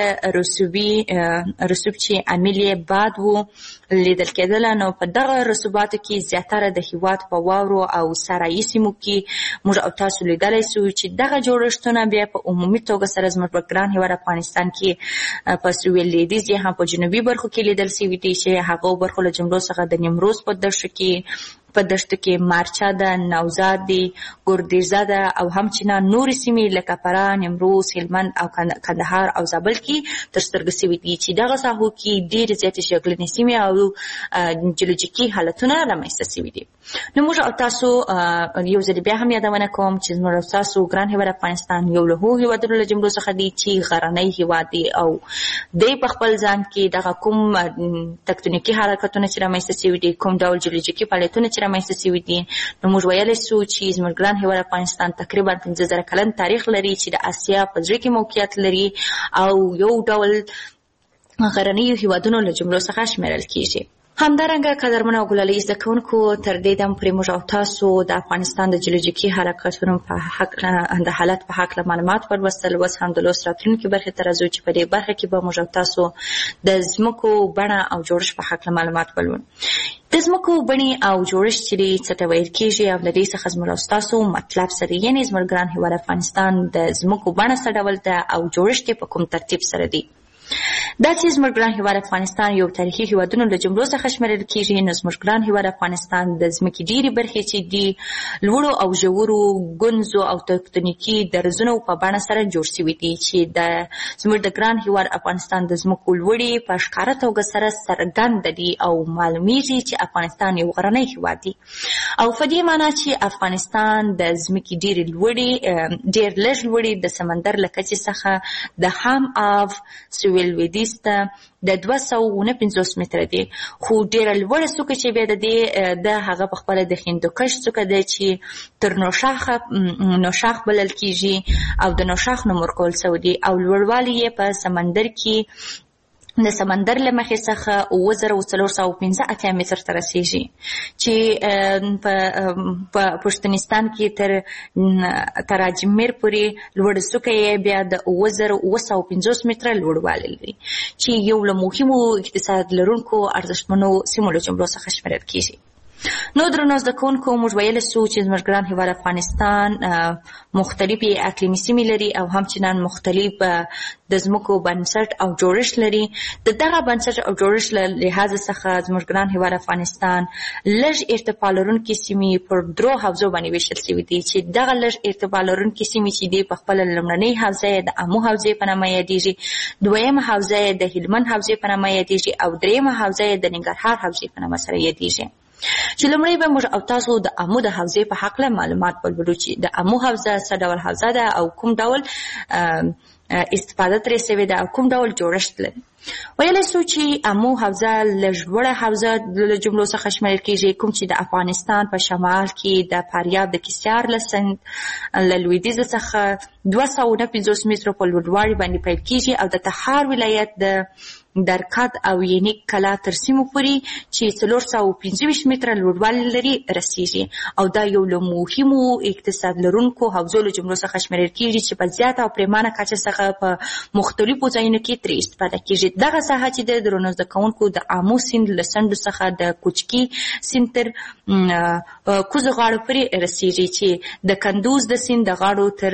رسوب چې عامل یې باد و لیدل کېدله. نو په دغه رسوباتو کې زیاتره د هېواد په واورو او صحرایي سیمو کې موږ او تاسو لیدلی سو چې دغه جوړښتونه بیا په عمومي توګه سره زموږ په ګران هېواد افغانستان کې په سویل لویدیځ یا هم په جنوبي برخو کې لیدل سوي دي چې هغو برخو له جملو څخه د نیمروز په دښتو کې مارچا ده، نوزاد دی، ګردیزه ده او همچنان نورې سیمې لکه فراه، نیمروز، هلمند او کندهار او زابل کې تر سترګو سوي دي چې دغه ساحو کې ډېرې زیاتې شګلنې سیمې او جیولوژیکي حالتونه رامنځته سوي دي. نو موږ او تاسو یو ځل بیا هم یادونه کوم چې زموږ او تاسو ګران هېواد افغانستان یو له هغو هېوادونو له جملو څخه دی چې غرنی هېواد دی او دی په خپل ځان کې دغه کوم تکتونیکي حرکتونه چې رامنځته سوي دي، کوم ډول جیولوژیکي فعالیتونه چې رامنځته سوي دي. نو موږ ویلی سو چې زموږ ګران هېواد افغانستان تقریبا 15,000 کلن تاریخ لري چې د اسیا په زړه کې موقعیت لري او یو ډول غرنیو هېوادونو له جملو څخه شمیرل کېږي. همدارنګه قدرمنو او ګلالۍ زده کوونکو تر دې دم پورې موږ او تاسو د افغانستان د جیولوژیکي حرکتونو په د حالت په هکله معلومات ولوستل. اوس هم د لوست راتلونکي برخې ته راځو چې په دې برخه کې به موږ او تاسو د ځمکو بڼه او جوړښت په هکله معلومات ولولو. د ځمکو بڼې او جوړښت چې دی څه ته ویل کېږي او له دې څخه زموږ او ستاسو مطلب سره یعنې زموږ ګران هېواد افغانستان د ځمکو بڼه څه ډول ده او جوړښت یې په کوم ترتیب سره دی. دا چې زموږ ګران هېواد افغانستان یو تاریخي هېوادونو له جملو څخه شمیرل کېږي. نو زموږ ګران هېواد افغانستان د ځمکې ډېرې برخې چې دي لوړو او ژورو ګونځو او تکتونیکي درزونو په بڼه سره جوړ شوي دي چې زموږ د ګران هېواد افغانستان د ځمکو لوړې په ښکاره توګه سره څرګنده دي او معلومیږي چې افغانستان یو غرنی هېواد دی او په دې معنا چې افغانستان د ځمکې ډېر لږ لوړې د سمندر له کچې څخه د هم آب سویل لویدیځ ته د 249 متره دی، خو ډېره لوړه څوکه چې بیا د هغه په خپله د هندوکش څوکه ده چې تر نوشاخ بلل کېږي او د نوشاخ نوم ورکول سوی دی او لوړوالی یې په سمندر کې د سمندر له مخې څخه 9415 متر ته رسیږي چې په پښتونستان کې تر اجمیر پورې لوړه څوکه یې بیا د 9750 متره لوړوالی لري چې یو له مهمو اقتصاد لرونکو ارزښتمنو سیمو له جملو څخه شمیرل کېږي. نو درنو زده کوونکو، موږ ویلی سو چې زموږ ګران هېواد افغانستان مختلفې اقلیمي سیمې لري او همچنان مختلف د ځمکو بنسټ او جوړښت لري. د دغه بنسټ او جوړښت له لحاظ څخه زموږ ګران هېواد افغانستان لږ ارتفاع لرونکي سیمې پر 3 حوزو باندې ویشل شوي دي چې دغه لږ ارتفاع لرونکي سیمې چې دي په خپله لومړنۍ حوزه یې د امو حوزې په نامه یادېږي، دویمه حوزه یې د هلمند حوزې په نامه یادېږي او دریمه حوزه یې د ننګرهار حوزې په نامه سره یادېږي. چې لومړی به موږ او تاسو د امو د حوزې په هکله معلومات ولولو چې د امو حوزه څه ډول حوزه ده او کوم ډول استفاده ترې سوې ده او کوم ډول جوړښت لري. ویلی سو چې امو حوزه لږ لوړه حوزه له جملو څخه شمیرل کېږي، کوم چې د افغانستان په شمال کې د فاریاب د کیسیار له سیند له لویدیځ څخه 249 مترو په لوړوالي باندې پیل کېږي او د تخار ولایت د درکد او ینیک کلا تر سیمو پورې چې 425 متره لوړوالی لري رسیږي او دا یو له مهمو اقتصاد لرونکو حوزو له جملو څخه شمیرل کېږي چې په زیاته او پریمانه کچه څخه په مختلفو ځایونو کې ترې استفاده کېږي. دغه ساحه چې د درنو زده کوونکو د امو سیند له څنډو څخه د کوچکي سیند تر کوزو غاړو پورې رسیږي چې د کندوز د سیند د غاړو تر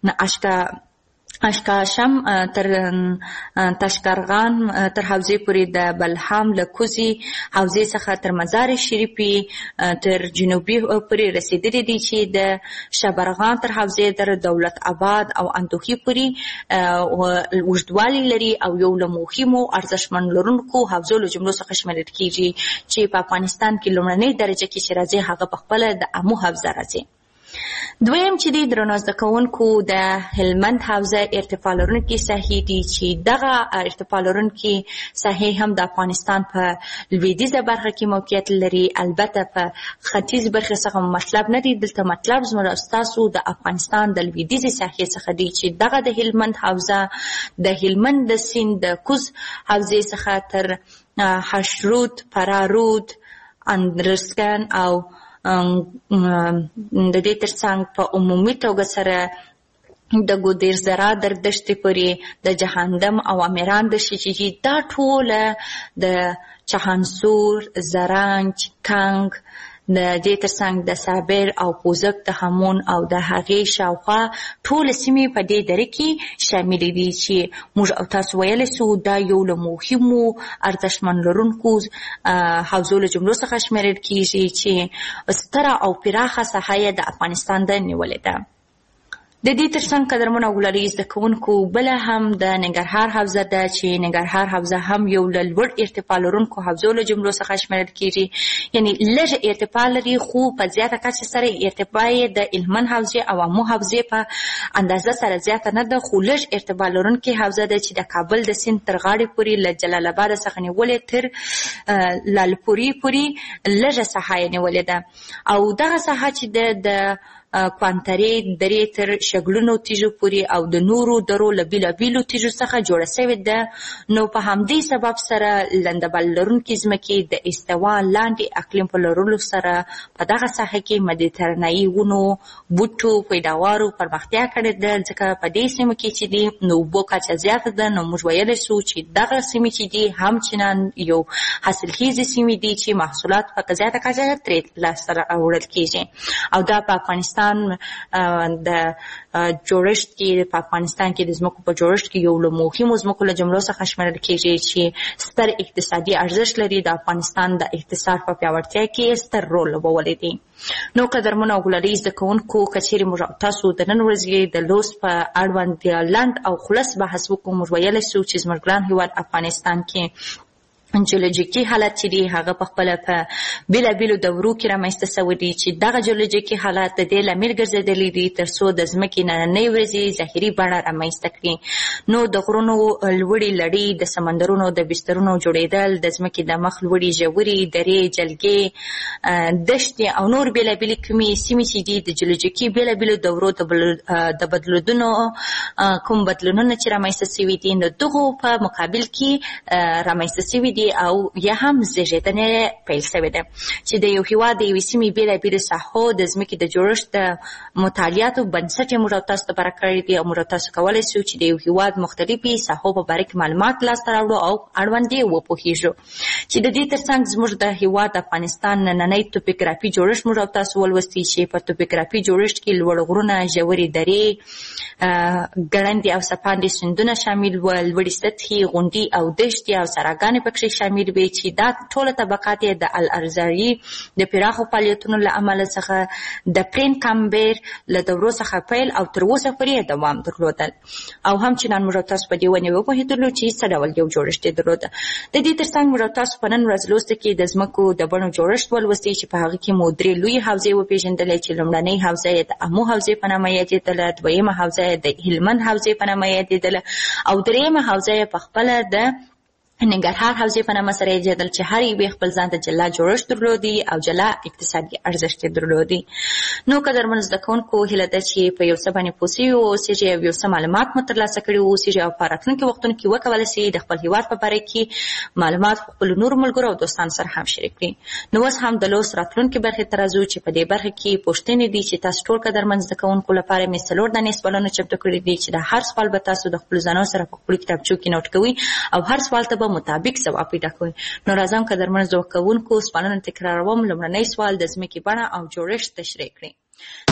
اشکاشم تر تشکرغان تر حوزې پورې د بلحام له کوزي حوزې څخه تر مزار شریفي تر جنوبي پورې رسیدلي دي چې د شبرغان تر حوزې تر دولت آباد او اندوخي پورې اوږدوالی لري او یو له مهمو ارزښتمن لرونکو حوزو له جملو څخه شمیرل کېږي چې په افغانستان کې لومړنۍ درجه کې چې راځي هغه په خپله د امو حوزه راځي. دویم چې دی درنو زده کوونکو د هلمند حوزه ارتفاع لرونکي ساحې دي چې دغه ارتفاع لرونکي ساحې هم د افغانستان په لویدیځه برخه کې موقعیت لري. البته په ختیځ برخه څخه مطلب نه دی، دلته مطلب زموږ ستاسو د افغانستان د لویدیځې ساحې څخه دی چې دغه د هلمند حوزه د هلمند د سیند د کوز حوزې څخه تر حشرود، فرارود، اندرسکن او د دې ترڅنګ په عمومي توګه سره د ګودیرزرا در دښتې پورې د جهنم او امیران دښتې چې دا ټوله د چهانسور، زرنج، کنگ، د دې ترڅنګ د صابر او پوزک د همون او د هغې شاوخوا ټوله سیمې په دې دره کې شاملې دي چې موږ او تاسو ویلی سو دا یو له مهمو ارزښتمن لرونکو حوزو له جملو څخه شمیرل کېږي چې ستره او پراخه ساحه یې د افغانستان ده نیولې ده. د دې ترڅنګ قدرمنو او ګلالي زده کوونکو بله هم د ننګرهار حوزه ده چې ننګرهار حوزه هم یو له لوړ ارتفاع لرونکو حوزو له جملو څخه شمیرل کېږي، یعنې لږ ارتفاع لري خو په زیاته کچه سره ارتفاع یې د هلمند حوزې او امو حوزې په اندازه سره زیاته نه ده، خو لږ ارتفاع لرونکې حوزه ده چې د کابل د سیند تر غاړې پورې له جلال آباد څخه نیولې تر لالپورې پورې لږه ساحه یې نیولې ده او دغه ساحه چې د کوانترې درې تر شګلونو تیږو پورې او د نورو درو له بیلابیلو تیږو څخه جوړه سوې ده. نو په همدې سبب سره لندبل لرونکي ځمکې د استوا لاندې اقلیم په لرلو سره په دغه ساحه کې مدیترانه‌ایي ونو بوټو پیداوارو پرمختیا کړې ده، ځکه په دې سیمو کې چې دي نو اوبو کچه زیاته ده. نو موږ ویلی سو چې دغه سیمې چې دي همچنان یو حاصلخیزې سیمې دي چې محصولات په زیاته کچه ترې لاسته راوړل کېږي او دا په افغانستان د جوړښت کې په افغانستان کې د ځمکو په جوړښت کې یو له مهمو ځمکو له جملو څخه شمیرل کېږي چې ستر اقتصادي ارزښت لري، د افغانستان د اقتصاد په پیاوړتیا کې ستر رول لوبولی دی. نو قدرمنو او ګلالي زده کوونکو که چیرې موږ تاسو د نن ورځې د لوست په اړوند لنډ او خلص بحث وکړو، موږ ویلی سو چې زموږ ګران هېواد افغانستان کې جیولوژیکي حالت چې دی هغه په خپل په بیلابیلو دورو کې رامنځته شوی دی چې دغه جیولوژیکي حالات د دې لامل ګرځېدلی دي ترڅو د ځمکې نننۍ ورځې ظاهري بڼه رامنځته کړي. نو د غرونو لوړې لړۍ، د سمندرونو د بسترونو جوړېدل، د ځمکې د مخ لوړې ژورې درې، جلګې، دښتې او نور بیلابیلې کومې سیمې چې دي د جیولوژیکي بیلابیلو دورو د بدلونونو کوم بدلونونه چې رامنځته شوي دي نو دغو په مقابل کې رامنځته شوي او یا هم زیږیدنه پیل شوې ده چې د یو هیواد د یوې سیمې بیلابیلو ساحو د ځمکې د جوړښت د مطالعاتو بنسټ یې موږ او تاسو لپاره کړی دی او موږ او تاسو کولی شو چې د یو هیواد مختلفې ساحو په باره کې معلومات لاسته راوړو او اړوند یې وپوهیږو چې د دې ترڅنګ زموږ د هیواد افغانستان نننی توپوګرافي جوړښت موږ او تاسو ولوستي چې په توپوګرافي جوړښت کې لوړ غرونه، ژورې درې، ګړندې او څپاندې سیندونه شامل ول، لوړې سطحې، غونډۍ او دښتې او سراګانې پکې شامل وي چې دا ټوله طبقات یې د الارضایي د پراخو فعالیتونو له امله څخه د پرین کامبر له دورو څخه پیل او تر اوسه پورې دوام درلودل او همچنان موږ تاسو په دې ونې وپوهېدلو چې څه ډول یو جوړښت یې درلوده. د دې ترڅنګ موږ تاسو په نن ورځ لوست کې د ځمکو د بڼو جوړښت ولوستي چې په هغه کې مو درې لویې حوزې وپېژندلې چې لومړنۍ حوزه یې د امو حوزې په نامه یادېدله، دویمه حوزه یې د هلمند حوزې په نامه یادېدله او درېیمه حوزه یې په خپله د ننګرهار حوزې په نامه سره یادېدل چې هر یوې خپل ځان ته جلا جوړښت درلودي او جلا اقتصادي ارزښت یې درلودي. نو قدرمنو زده کوونکو هیله ده چې په یو څه باندې پوه سوي واوسېږئ او یو څه معلومات مو ترلاسه کړي واوسېږئ او په راتلونکي وختونو کې وکولی شئ د خپل هېواد په باره کې معلومات خپلو نورو ملګرو او دوستانو سره هم شریک کړي. نو اوس هم د لوست راتلونکي برخې ته راځو چې په دې برخه کې پوښتنې دي چې تاسو ټول قدرمن زده کوونکو لپاره مې 4 دانې سوالونه چمتو کړي دي چې د هر سوال به تاسو د خپلو ځانونو سره په خپلو کتابچو کې نوټ کوئ او هر سوال ته به مطابق ځواب پیدا کوئ. نو راځم قدرمن زده کوونکو سوالونه تکراروم. لومړنی سوال د ځمکې بڼه او جوړښت تشریح کړئ.